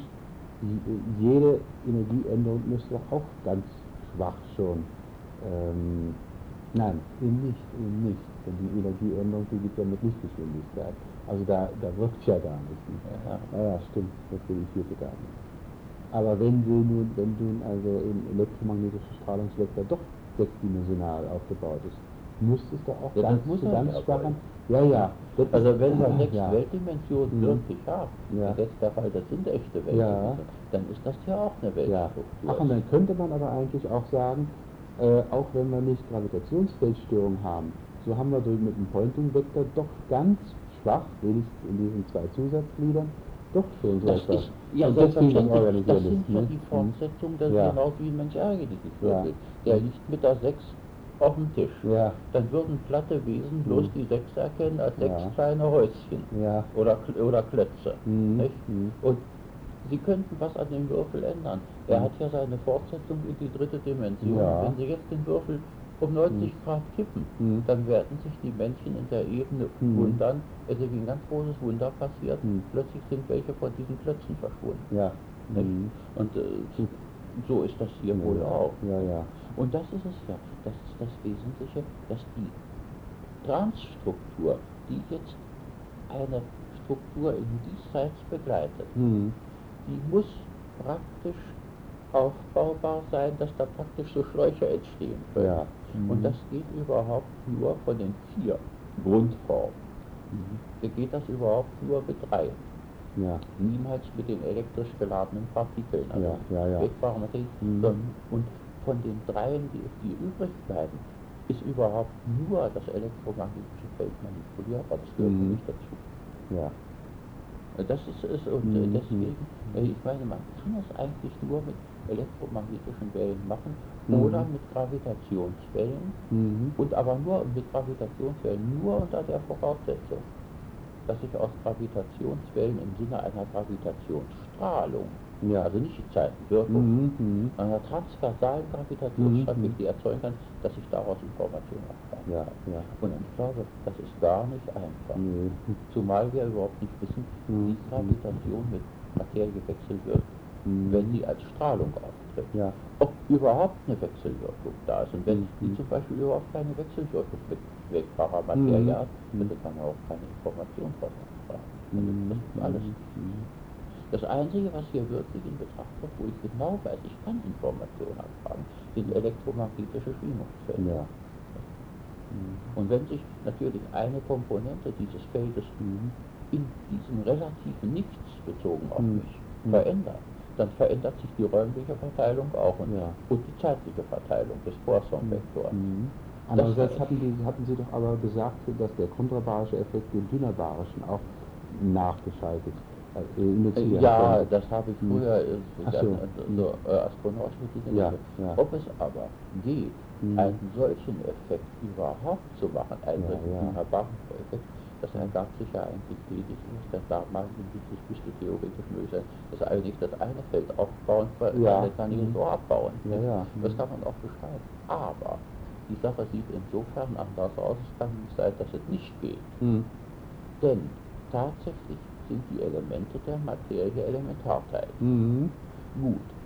[SPEAKER 3] jede Energieänderung müsste doch auch ganz schwach schon, ähm, nein, eben nicht, eben nicht, denn die Energieänderung, die gibt ja mit Lichtgeschwindigkeit, also da, da wirkt ja gar nicht.
[SPEAKER 4] Ja.
[SPEAKER 3] Ja, ja, stimmt, das verifizierte gar nicht. Aber wenn du nun, wenn nun also im elektromagnetische Strahlungsvektor doch sechsdimensional aufgebaut ist, müsste es doch auch
[SPEAKER 4] Ja, das
[SPEAKER 3] ganz,
[SPEAKER 4] muss
[SPEAKER 3] zu
[SPEAKER 4] er
[SPEAKER 3] ganz
[SPEAKER 4] ja
[SPEAKER 3] schwachen,
[SPEAKER 4] wohl.
[SPEAKER 3] ja, ja. das
[SPEAKER 4] Also
[SPEAKER 3] ist-
[SPEAKER 4] wenn man sechs
[SPEAKER 3] ja.
[SPEAKER 4] Weltdimensionen
[SPEAKER 3] Mhm.
[SPEAKER 4] wirklich hat,
[SPEAKER 3] Ja.
[SPEAKER 4] gesetzt der Fall, das sind echte
[SPEAKER 3] Ja.
[SPEAKER 4] Weltdimensionen, dann ist das ja auch eine
[SPEAKER 3] Ja.
[SPEAKER 4] Weltstruktur.
[SPEAKER 3] Ach, und dann könnte man aber eigentlich auch sagen, äh, auch wenn wir nicht Gravitationsfeldstörungen haben, so haben wir durch mit dem Pointing-Vektor doch ganz schwach, wenigstens in diesen zwei Zusatzgliedern, doch schon so
[SPEAKER 4] Das
[SPEAKER 3] etwas.
[SPEAKER 4] ist, ja,
[SPEAKER 3] Und deswegen
[SPEAKER 4] selbstverständlich, das
[SPEAKER 3] organisieren
[SPEAKER 4] sind
[SPEAKER 3] ist,
[SPEAKER 4] ja
[SPEAKER 3] ne?
[SPEAKER 4] die
[SPEAKER 3] Hm.
[SPEAKER 4] Fortsetzungen, das
[SPEAKER 3] Ja.
[SPEAKER 4] ist genauso wie ein Mensch ärgert sich
[SPEAKER 3] Ja.
[SPEAKER 4] wirklich. Der liegt mit der sechs auf dem Tisch.
[SPEAKER 3] Ja.
[SPEAKER 4] Dann würden platte Wesen bloß
[SPEAKER 3] Hm.
[SPEAKER 4] die sechs erkennen als sechs
[SPEAKER 3] Ja.
[SPEAKER 4] kleine Häuschen
[SPEAKER 3] Ja.
[SPEAKER 4] oder, Kl- oder Klötze.
[SPEAKER 3] Mhm.
[SPEAKER 4] Nicht?
[SPEAKER 3] Mhm.
[SPEAKER 4] Und Sie könnten was an dem Würfel ändern. Er
[SPEAKER 3] Mhm.
[SPEAKER 4] hat ja seine Fortsetzung in die dritte Dimension.
[SPEAKER 3] Ja.
[SPEAKER 4] Wenn Sie jetzt den Würfel um neunzig Grad kippen,
[SPEAKER 3] Mhm.
[SPEAKER 4] dann werden sich die Männchen in der Ebene
[SPEAKER 3] Mhm.
[SPEAKER 4] wundern, es ist wie ein ganz großes Wunder passiert,
[SPEAKER 3] Mhm.
[SPEAKER 4] plötzlich sind welche von diesen Klötzen verschwunden.
[SPEAKER 3] Ja.
[SPEAKER 4] Nicht?
[SPEAKER 3] Mhm.
[SPEAKER 4] Und äh, so ist das hier wohl
[SPEAKER 3] ja.
[SPEAKER 4] auch.
[SPEAKER 3] Ja, ja.
[SPEAKER 4] Und das ist es ja, das ist das Wesentliche, dass die Transstruktur, die jetzt eine Struktur in diesseits begleitet,
[SPEAKER 3] Mhm.
[SPEAKER 4] die muss praktisch aufbaubar sein, dass da praktisch so Schläuche entstehen können.
[SPEAKER 3] Ja. Mhm.
[SPEAKER 4] Und das geht überhaupt nur von den vier Grundformen.
[SPEAKER 3] Mhm.
[SPEAKER 4] Da geht das überhaupt nur mit drei.
[SPEAKER 3] Ja.
[SPEAKER 4] Niemals mit den elektrisch geladenen Partikeln, also
[SPEAKER 3] Ja, ja, ja.
[SPEAKER 4] schwebbare Materie.
[SPEAKER 3] Mhm.
[SPEAKER 4] sondern- Und von den dreien, die, die übrig bleiben, ist überhaupt nur das elektromagnetische Feld manipulierbar. Das gehört
[SPEAKER 3] Mhm.
[SPEAKER 4] nicht dazu.
[SPEAKER 3] Ja.
[SPEAKER 4] Das ist es und
[SPEAKER 3] Mhm.
[SPEAKER 4] äh, deswegen, äh, ich meine, man kann es eigentlich nur mit elektromagnetischen Wellen machen
[SPEAKER 3] Mhm.
[SPEAKER 4] oder mit Gravitationswellen
[SPEAKER 3] Mhm.
[SPEAKER 4] und aber nur mit Gravitationswellen nur unter der Voraussetzung, dass ich aus Gravitationswellen im Sinne einer Gravitationsstrahlung,
[SPEAKER 3] Ja.
[SPEAKER 4] also nicht die Zeitenwirkung,
[SPEAKER 3] Mhm. Mhm.
[SPEAKER 4] einer transversalen Gravitationsstrahlung,
[SPEAKER 3] Mhm.
[SPEAKER 4] die erzeugen kann, dass ich daraus Informationen abfragen
[SPEAKER 3] Ja,
[SPEAKER 4] kann.
[SPEAKER 3] ja.
[SPEAKER 4] Und ich glaube, das ist gar nicht einfach.
[SPEAKER 3] Nee.
[SPEAKER 4] Zumal wir überhaupt nicht wissen, wie
[SPEAKER 3] Mhm.
[SPEAKER 4] Gravitation mit Materie wechselwirkt,
[SPEAKER 3] Mhm.
[SPEAKER 4] wenn sie als Strahlung auftritt.
[SPEAKER 3] Ja.
[SPEAKER 4] Ob überhaupt eine Wechselwirkung da ist. Und wenn
[SPEAKER 3] Mhm.
[SPEAKER 4] die zum Beispiel überhaupt keine Wechselwirkung mit wegbarer Materie
[SPEAKER 3] Mhm.
[SPEAKER 4] hat,
[SPEAKER 3] Mhm.
[SPEAKER 4] dann kann man auch keine Information von abfragen.
[SPEAKER 3] Mhm.
[SPEAKER 4] Das ist alles.
[SPEAKER 3] Mhm.
[SPEAKER 4] Das Einzige, was hier wirklich in Betracht kommt, wo ich genau weiß, ich kann Informationen abfragen, sind elektromagnetische Schwingungsfelder.
[SPEAKER 3] Ja. Mhm.
[SPEAKER 4] Und wenn sich natürlich eine Komponente dieses Feldes
[SPEAKER 3] Mhm.
[SPEAKER 4] in diesem relativen Nichts bezogen auf
[SPEAKER 3] Mhm.
[SPEAKER 4] mich
[SPEAKER 3] Mhm.
[SPEAKER 4] verändert, dann verändert sich die räumliche Verteilung auch und,
[SPEAKER 3] Ja.
[SPEAKER 4] und die zeitliche Verteilung des Poisson-Vektors.
[SPEAKER 3] Mhm.
[SPEAKER 4] Das
[SPEAKER 3] Andererseits
[SPEAKER 4] heißt-
[SPEAKER 3] hatten, die, hatten Sie doch aber gesagt, dass der kontrabarische Effekt den dynabarischen auch nachgeschaltet äh, induzieren
[SPEAKER 4] Ja,
[SPEAKER 3] konnte.
[SPEAKER 4] das habe ich
[SPEAKER 3] Mhm.
[SPEAKER 4] früher äh, so,
[SPEAKER 3] Ach so.
[SPEAKER 4] gerne, äh, so äh, Astronauten
[SPEAKER 3] Ja,
[SPEAKER 4] gemacht.
[SPEAKER 3] ja.
[SPEAKER 4] Ob es aber geht,
[SPEAKER 3] Mhm.
[SPEAKER 4] einen solchen Effekt überhaupt zu machen, einen
[SPEAKER 3] Ja,
[SPEAKER 4] solchen
[SPEAKER 3] ja.
[SPEAKER 4] dynabarischen Effekt, das ergab sich ja eigentlich lediglich der damaligen Physik theoretisch möglich sein. Das eine nicht das eine Feld aufbauen, weil
[SPEAKER 3] Ja.
[SPEAKER 4] das kann ich
[SPEAKER 3] Mhm.
[SPEAKER 4] so abbauen.
[SPEAKER 3] Ja, ja.
[SPEAKER 4] Das
[SPEAKER 3] Mhm.
[SPEAKER 4] kann man auch beschreiben. Aber die Sache sieht insofern anders aus, es kann nicht sein, dass es nicht geht.
[SPEAKER 3] Mhm.
[SPEAKER 4] Denn tatsächlich sind die Elemente der Materie Elementarteile.
[SPEAKER 3] Mhm.
[SPEAKER 4] Gut,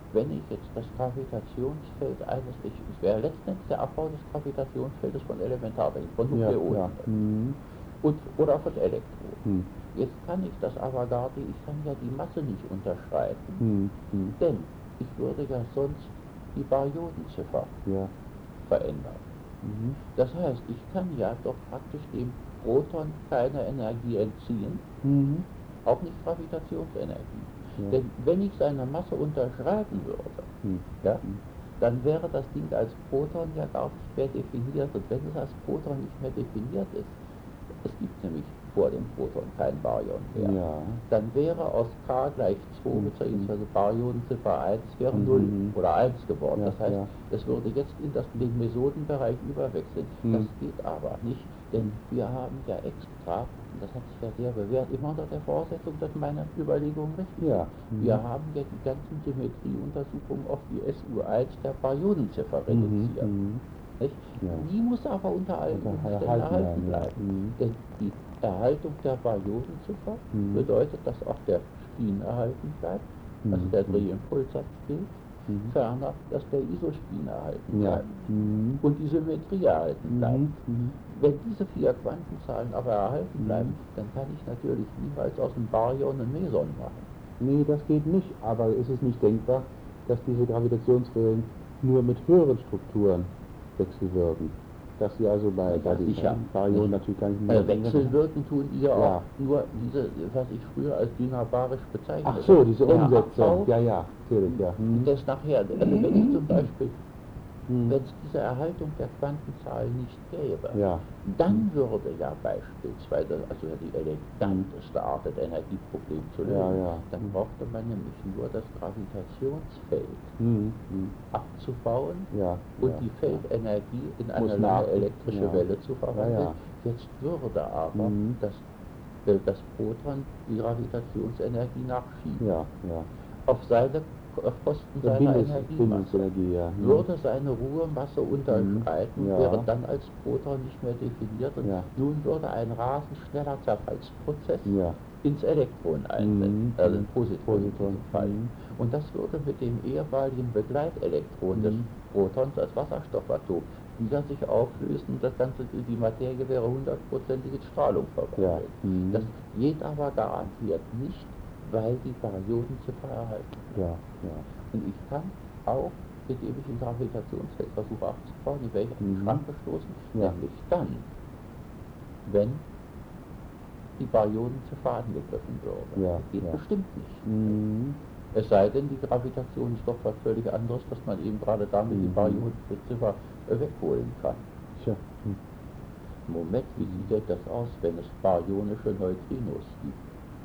[SPEAKER 4] wenn ich jetzt das Gravitationsfeld eines, ich, es wäre letztendlich der Abbau des Gravitationsfeldes von Elementarteilchen, von
[SPEAKER 3] Ja,
[SPEAKER 4] Nukleonen
[SPEAKER 3] ja. Mhm.
[SPEAKER 4] und, oder von Elektronen.
[SPEAKER 3] Mhm.
[SPEAKER 4] Jetzt kann ich das Avantgarde, ich kann ja die Masse nicht unterschreiten,
[SPEAKER 3] Mhm. Mhm.
[SPEAKER 4] denn ich würde ja sonst die Baryodenziffer
[SPEAKER 3] Ja.
[SPEAKER 4] verändern.
[SPEAKER 3] Mhm.
[SPEAKER 4] Das heißt, ich kann ja doch praktisch dem Proton keine Energie entziehen,
[SPEAKER 3] Mhm.
[SPEAKER 4] auch nicht Gravitationsenergie.
[SPEAKER 3] Ja.
[SPEAKER 4] Denn wenn ich seine Masse unterschreiten würde,
[SPEAKER 3] Mhm.
[SPEAKER 4] ja,
[SPEAKER 3] Mhm.
[SPEAKER 4] dann wäre das Ding als Proton ja gar nicht mehr definiert. Und wenn es als Proton nicht mehr definiert ist, es gibt nämlich vor dem Proton kein Baryon mehr,
[SPEAKER 3] Ja.
[SPEAKER 4] dann wäre aus K gleich zwei
[SPEAKER 3] Mhm.
[SPEAKER 4] bzw. Baryodenziffer eins wäre
[SPEAKER 3] Mhm.
[SPEAKER 4] null oder eins geworden.
[SPEAKER 3] Ja,
[SPEAKER 4] Das heißt,
[SPEAKER 3] ja.
[SPEAKER 4] es würde jetzt in das, den Mesodenbereich überwechseln.
[SPEAKER 3] Mhm.
[SPEAKER 4] Das geht aber nicht, denn wir haben ja extra, und das hat sich ja sehr bewährt, immer unter der Voraussetzung, dass meine Überlegungen richtig
[SPEAKER 3] Ja.
[SPEAKER 4] sind.
[SPEAKER 3] Mhm.
[SPEAKER 4] Wir haben ja die ganzen Symmetrieuntersuchungen auf die S U eins der Baryodenziffer
[SPEAKER 3] Mhm.
[SPEAKER 4] reduziert.
[SPEAKER 3] Mhm.
[SPEAKER 4] Nicht?
[SPEAKER 3] Ja.
[SPEAKER 4] Die muss aber unter allen
[SPEAKER 3] Unter-
[SPEAKER 4] Umständen
[SPEAKER 3] erhalten
[SPEAKER 4] erhalten
[SPEAKER 3] bleiben,
[SPEAKER 4] bleiben.
[SPEAKER 3] ja. Mhm.
[SPEAKER 4] Denn die Erhaltung der Baryodenziffer
[SPEAKER 3] Mhm.
[SPEAKER 4] bedeutet, dass auch der Spin erhalten bleibt, also
[SPEAKER 3] Mhm.
[SPEAKER 4] der
[SPEAKER 3] Mhm.
[SPEAKER 4] Drehimpulssatz gilt,
[SPEAKER 3] Mhm.
[SPEAKER 4] ferner, dass der Isospin erhalten
[SPEAKER 3] Ja.
[SPEAKER 4] bleibt
[SPEAKER 3] Mhm.
[SPEAKER 4] und die Symmetrie erhalten bleibt.
[SPEAKER 3] Mhm. Mhm.
[SPEAKER 4] Wenn diese vier Quantenzahlen aber erhalten
[SPEAKER 3] Mhm.
[SPEAKER 4] bleiben, dann kann ich natürlich niemals aus dem Baryon ein Meson machen.
[SPEAKER 3] Nee, das geht nicht, aber ist es nicht denkbar, dass diese Gravitationswellen nur mit höheren Strukturen wechselwirken? Dass sie also bei,
[SPEAKER 4] Ja,
[SPEAKER 3] bei den
[SPEAKER 4] sicher.
[SPEAKER 3] Baryonen natürlich gar nicht mehr...
[SPEAKER 4] Äh, Wechselwirken tun die ja auch
[SPEAKER 3] Ja.
[SPEAKER 4] nur diese, was ich früher als dynabarisch bezeichnete.
[SPEAKER 3] Ach so, diese
[SPEAKER 4] Der
[SPEAKER 3] Umsetzung,
[SPEAKER 4] Abbau,
[SPEAKER 3] ja, ja, natürlich, ja. Mhm.
[SPEAKER 4] das nachher, also wenn ich zum Beispiel,
[SPEAKER 3] Mhm.
[SPEAKER 4] wenn es diese Erhaltung der Quantenzahl nicht gäbe,
[SPEAKER 3] Ja.
[SPEAKER 4] dann würde ja beispielsweise, also die eleganteste Art, das Energieproblem zu lösen,
[SPEAKER 3] Ja, ja.
[SPEAKER 4] dann
[SPEAKER 3] Mhm.
[SPEAKER 4] brauchte man nämlich nur das Gravitationsfeld
[SPEAKER 3] Mhm. Mhm.
[SPEAKER 4] abzubauen
[SPEAKER 3] Ja,
[SPEAKER 4] und
[SPEAKER 3] ja,
[SPEAKER 4] die Feldenergie in
[SPEAKER 3] Muss
[SPEAKER 4] eine lange
[SPEAKER 3] nach-
[SPEAKER 4] elektrische
[SPEAKER 3] ja.
[SPEAKER 4] Welle zu verwandeln.
[SPEAKER 3] Ja, ja.
[SPEAKER 4] Jetzt würde aber
[SPEAKER 3] Mhm.
[SPEAKER 4] das, äh, das Proton die Gravitationsenergie nachschieben.
[SPEAKER 3] Ja, ja.
[SPEAKER 4] Auf seine auf Kosten
[SPEAKER 3] Der
[SPEAKER 4] seiner
[SPEAKER 3] Bindes-
[SPEAKER 4] Energiemasse.
[SPEAKER 3] Bindungsenergie, ja. Mhm.
[SPEAKER 4] Würde seine Ruhemasse unterschreiten,
[SPEAKER 3] Mhm. Ja.
[SPEAKER 4] wäre dann als Proton nicht mehr definiert und
[SPEAKER 3] Ja.
[SPEAKER 4] nun würde ein rasend schneller Zerfallsprozess
[SPEAKER 3] Ja.
[SPEAKER 4] ins Elektron einsetzen,
[SPEAKER 3] Mhm.
[SPEAKER 4] also in Positron,
[SPEAKER 3] Positron.
[SPEAKER 4] in diesem Fall.
[SPEAKER 3] Mhm.
[SPEAKER 4] Und das würde mit dem ehemaligen Begleitelektron des
[SPEAKER 3] Mhm.
[SPEAKER 4] Protons als Wasserstoffatom wieder sich auflösen und das Ganze, die Materie wäre hundertprozentig in Strahlung verwandelt.
[SPEAKER 3] Ja. Mhm.
[SPEAKER 4] Das geht aber garantiert nicht, weil die Baryodenziffer erhalten bleibt.
[SPEAKER 3] Ja, ja.
[SPEAKER 4] Und ich kann auch, indem ich ein Gravitationsfeld versuche abzubauen, die wäre ich an die
[SPEAKER 3] Mhm.
[SPEAKER 4] Schranke stoßen,
[SPEAKER 3] Ja.
[SPEAKER 4] nämlich dann, wenn die Baryodenziffer angegriffen würde.
[SPEAKER 3] Ja,
[SPEAKER 4] Das geht
[SPEAKER 3] ja.
[SPEAKER 4] bestimmt nicht.
[SPEAKER 3] Mhm.
[SPEAKER 4] Es sei denn, die Gravitation ist doch was völlig anderes, dass man eben gerade damit die
[SPEAKER 3] Mhm.
[SPEAKER 4] Baryodenziffer äh, wegholen kann.
[SPEAKER 3] Tja. Mhm.
[SPEAKER 4] Moment, wie sieht denn das aus, wenn es baryonische Neutrinos gibt?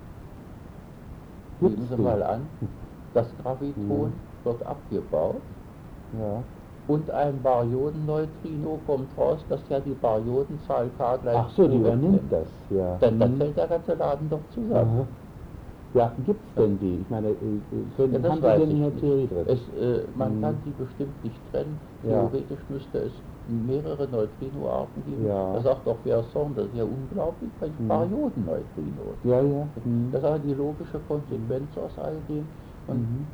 [SPEAKER 4] Nehmen
[SPEAKER 3] Gibt's
[SPEAKER 4] Sie
[SPEAKER 3] die?
[SPEAKER 4] mal an, das Graviton
[SPEAKER 3] Mhm.
[SPEAKER 4] wird abgebaut
[SPEAKER 3] Ja.
[SPEAKER 4] und ein Baryodenneutrino kommt raus, das ja die Baryodenzahl K gleich
[SPEAKER 3] Ach so, die
[SPEAKER 4] zwei
[SPEAKER 3] übernimmt
[SPEAKER 4] wegnimmt.
[SPEAKER 3] das, ja.
[SPEAKER 4] Dann, dann
[SPEAKER 3] Mhm.
[SPEAKER 4] fällt der ganze Laden doch zusammen.
[SPEAKER 3] Aha. Ja, gibt's denn die? Ich meine, äh, können,
[SPEAKER 4] Ja, das
[SPEAKER 3] haben die
[SPEAKER 4] weiß
[SPEAKER 3] denn
[SPEAKER 4] ich
[SPEAKER 3] in der
[SPEAKER 4] nicht.
[SPEAKER 3] Theorie drin?
[SPEAKER 4] Es, äh, man
[SPEAKER 3] Mhm.
[SPEAKER 4] kann die bestimmt nicht trennen.
[SPEAKER 3] Ja.
[SPEAKER 4] Theoretisch müsste es mehrere Neutrinoarten geben.
[SPEAKER 3] Ja.
[SPEAKER 4] Da sagt doch Pierson, das ist ja unglaublich, bei
[SPEAKER 3] Mhm.
[SPEAKER 4] Baryodenneutrinos.
[SPEAKER 3] Ja, ja. Mhm.
[SPEAKER 4] Das ist aber die logische Konsequenz aus all dem. Und
[SPEAKER 3] Mhm.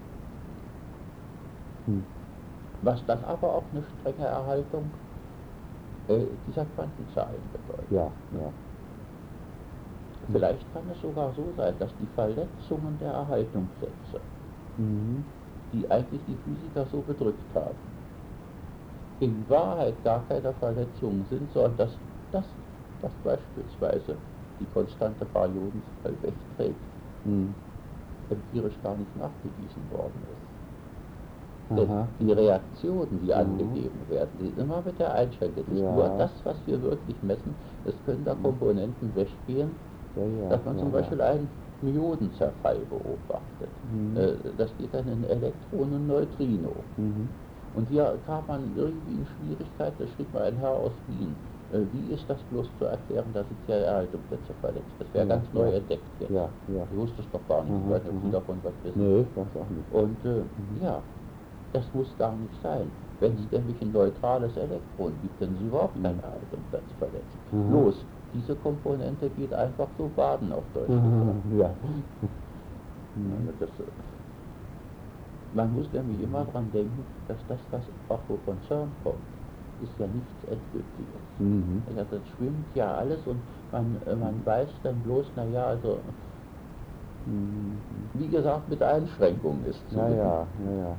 [SPEAKER 3] Mhm.
[SPEAKER 4] was dann aber auch eine strenge Erhaltung äh, dieser Quantenzahlen bedeutet.
[SPEAKER 3] Ja, ja.
[SPEAKER 4] Vielleicht kann es sogar so sein, dass die Verletzungen der Erhaltungssätze,
[SPEAKER 3] Mhm.
[SPEAKER 4] die eigentlich die Physiker so bedrückt haben, in Wahrheit gar keine Verletzungen sind, sondern dass, dass, dass beispielsweise die konstante Baryodenzahl wegträgt,
[SPEAKER 3] Mhm.
[SPEAKER 4] empirisch gar nicht nachgewiesen worden ist. Denn
[SPEAKER 3] Aha.
[SPEAKER 4] die Reaktionen, die
[SPEAKER 3] Mhm.
[SPEAKER 4] angegeben werden, die sind immer mit der Einschränkung. Es ist
[SPEAKER 3] Ja.
[SPEAKER 4] nur das, was wir wirklich messen. Es können da
[SPEAKER 3] Mhm.
[SPEAKER 4] Komponenten weggehen,
[SPEAKER 3] Ja, ja.
[SPEAKER 4] dass man
[SPEAKER 3] ja,
[SPEAKER 4] zum
[SPEAKER 3] ja.
[SPEAKER 4] Beispiel einen Myodenzerfall beobachtet.
[SPEAKER 3] Mhm.
[SPEAKER 4] Äh, Das geht dann in Elektron und Neutrino.
[SPEAKER 3] Mhm.
[SPEAKER 4] Und hier kam man irgendwie in Schwierigkeit, da schrieb mal ein Herr aus Wien, äh, wie ist das bloß zu erklären, dass sich die Erhaltungssätze verletzt? Das wäre
[SPEAKER 3] Ja,
[SPEAKER 4] ganz neu
[SPEAKER 3] ja.
[SPEAKER 4] entdeckt jetzt.
[SPEAKER 3] Ja, ja.
[SPEAKER 4] Ich wusste es doch gar nicht,
[SPEAKER 3] Mhm,
[SPEAKER 4] ich weiß nicht, ob Sie
[SPEAKER 3] mhm.
[SPEAKER 4] davon was wissen.
[SPEAKER 3] Nee, das auch nicht.
[SPEAKER 4] Und äh,
[SPEAKER 3] Mhm.
[SPEAKER 4] ja, das muss gar nicht sein. Wenn es
[SPEAKER 3] Mhm.
[SPEAKER 4] nämlich ein neutrales Elektron gibt, dann ist überhaupt kein
[SPEAKER 3] Mhm.
[SPEAKER 4] Erhaltungssatz verletzt.
[SPEAKER 3] Mhm.
[SPEAKER 4] Bloß, diese Komponente geht einfach so baden auf Deutsch gesagt.
[SPEAKER 3] Mhm. Ja.
[SPEAKER 4] Also das, äh, Man muss nämlich immer dran denken, dass das, was auch von CERN kommt, ist ja nichts Endgültiges.
[SPEAKER 3] Mhm.
[SPEAKER 4] Also das schwimmt ja alles und man, äh, man weiß dann bloß, naja, also
[SPEAKER 3] Mhm.
[SPEAKER 4] wie gesagt, mit Einschränkungen ist zu
[SPEAKER 3] Ja, ja,
[SPEAKER 4] gewinnen.
[SPEAKER 3] ja, ja.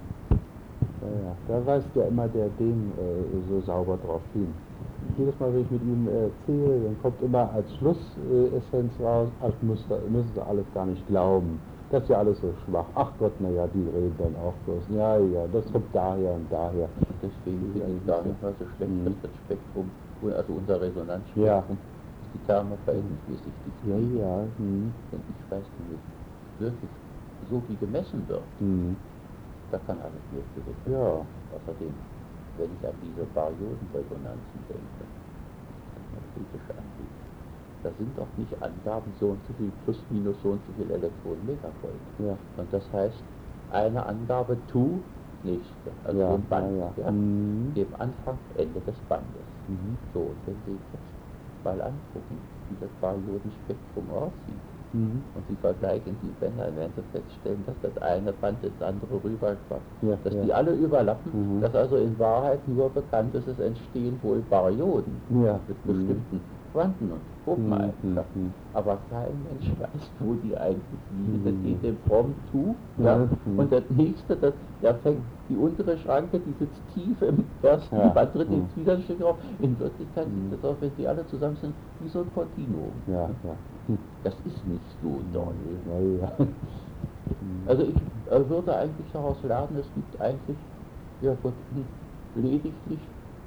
[SPEAKER 3] Ja, ja. Da weist ja immer der dem äh, so sauber drauf hin. Jedes Mal, wenn ich mit ihm äh, erzähle, dann kommt immer als Schlussessenz äh, raus, ach, müsst ihr- müssen Sie alles gar nicht glauben. Das ist ja alles so schwach. Ach Gott, naja, die reden dann auch bloß. Ja, ja, das kommt daher und daher.
[SPEAKER 4] Deswegen finde ich gar nicht mal so schlecht,
[SPEAKER 3] Mhm.
[SPEAKER 4] dass das Spektrum, also unser
[SPEAKER 3] Ja.
[SPEAKER 4] Resonanzspektrum, die Thermoverhältnismäßig dicht
[SPEAKER 3] Ja,
[SPEAKER 4] ist.
[SPEAKER 3] ja. Mhm.
[SPEAKER 4] Denn ich weiß nicht, wirklich so wie gemessen wird,
[SPEAKER 3] Mhm.
[SPEAKER 4] da kann alles Mögliche sein.
[SPEAKER 3] Ja.
[SPEAKER 4] Außerdem, wenn ich an diese Baryodenresonanzen denke, das magnetische angeht, da sind doch nicht Angaben so und so viel plus minus so und so viel Elektronen Megavolt.
[SPEAKER 3] Ja.
[SPEAKER 4] Und das heißt, eine Angabe to, nächste, also
[SPEAKER 3] Ja,
[SPEAKER 4] so ein Band,
[SPEAKER 3] ja, ja.
[SPEAKER 4] ja,
[SPEAKER 3] Mhm.
[SPEAKER 4] dem Anfang, Ende des Bandes.
[SPEAKER 3] Mhm.
[SPEAKER 4] So, und wenn Sie jetzt mal angucken, wie das Baryodenspektrum aussieht,
[SPEAKER 3] Mhm.
[SPEAKER 4] und Sie vergleichen die Bänder, dann werden Sie feststellen, dass das eine Band ins andere rüberschwappt,
[SPEAKER 3] Ja,
[SPEAKER 4] dass
[SPEAKER 3] ja.
[SPEAKER 4] die alle überlappen,
[SPEAKER 3] Mhm.
[SPEAKER 4] dass also in Wahrheit nur bekannt ist, es entstehen wohl Baryoden
[SPEAKER 3] Ja.
[SPEAKER 4] mit
[SPEAKER 3] Mhm.
[SPEAKER 4] bestimmten Quanten- und Gruppeneigenschaften.
[SPEAKER 3] Mhm.
[SPEAKER 4] Aber kein Mensch weiß, wo die eigentlich liegen. Das
[SPEAKER 3] Mhm.
[SPEAKER 4] geht dem Prompt zu.
[SPEAKER 3] Ja.
[SPEAKER 4] Ja.
[SPEAKER 3] Mhm.
[SPEAKER 4] Und das nächste, das, da fängt die untere Schranke, die sitzt tief im ersten
[SPEAKER 3] Ja.
[SPEAKER 4] Band drin,
[SPEAKER 3] Mhm.
[SPEAKER 4] jetzt wieder ein Stück drauf. In Wirklichkeit
[SPEAKER 3] Mhm.
[SPEAKER 4] sieht das aus, wenn sie alle zusammen sind, wie so ein Kontinuum.
[SPEAKER 3] Ja, ja. Hm.
[SPEAKER 4] Das ist nicht so doll.
[SPEAKER 3] Ja, ja.
[SPEAKER 4] Also ich äh, würde eigentlich daraus lernen, es gibt eigentlich ja, gut, hm, lediglich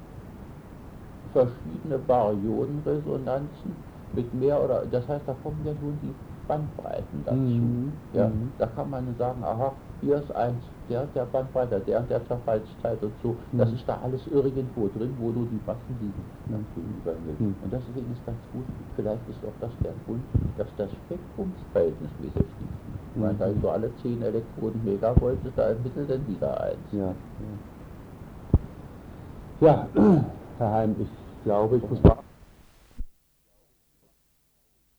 [SPEAKER 4] verschiedene Baryodenresonanzen mit mehr oder, das heißt, da kommen ja nun die Bandbreiten dazu.
[SPEAKER 3] Mhm.
[SPEAKER 4] Ja,
[SPEAKER 3] Mhm.
[SPEAKER 4] da kann man sagen, aha, hier ist eins, der und der Bandbreite, der und der Zerfallszeit und so, das
[SPEAKER 3] Mhm.
[SPEAKER 4] ist da alles irgendwo drin, wo nur die Massen liegen, nach
[SPEAKER 3] Mhm.
[SPEAKER 4] gegenüber will.
[SPEAKER 3] Mhm.
[SPEAKER 4] Und deswegen ist ganz gut, vielleicht ist auch das der Grund, dass das Spektrum verhältnismäßig tief liegt. Ich meine, da ist so alle zehn Elektroden Megavolt, ist da im Mittel dann wieder eins.
[SPEAKER 3] Ja, ja. Ja, Herr Heim, ich glaube, ich muss mal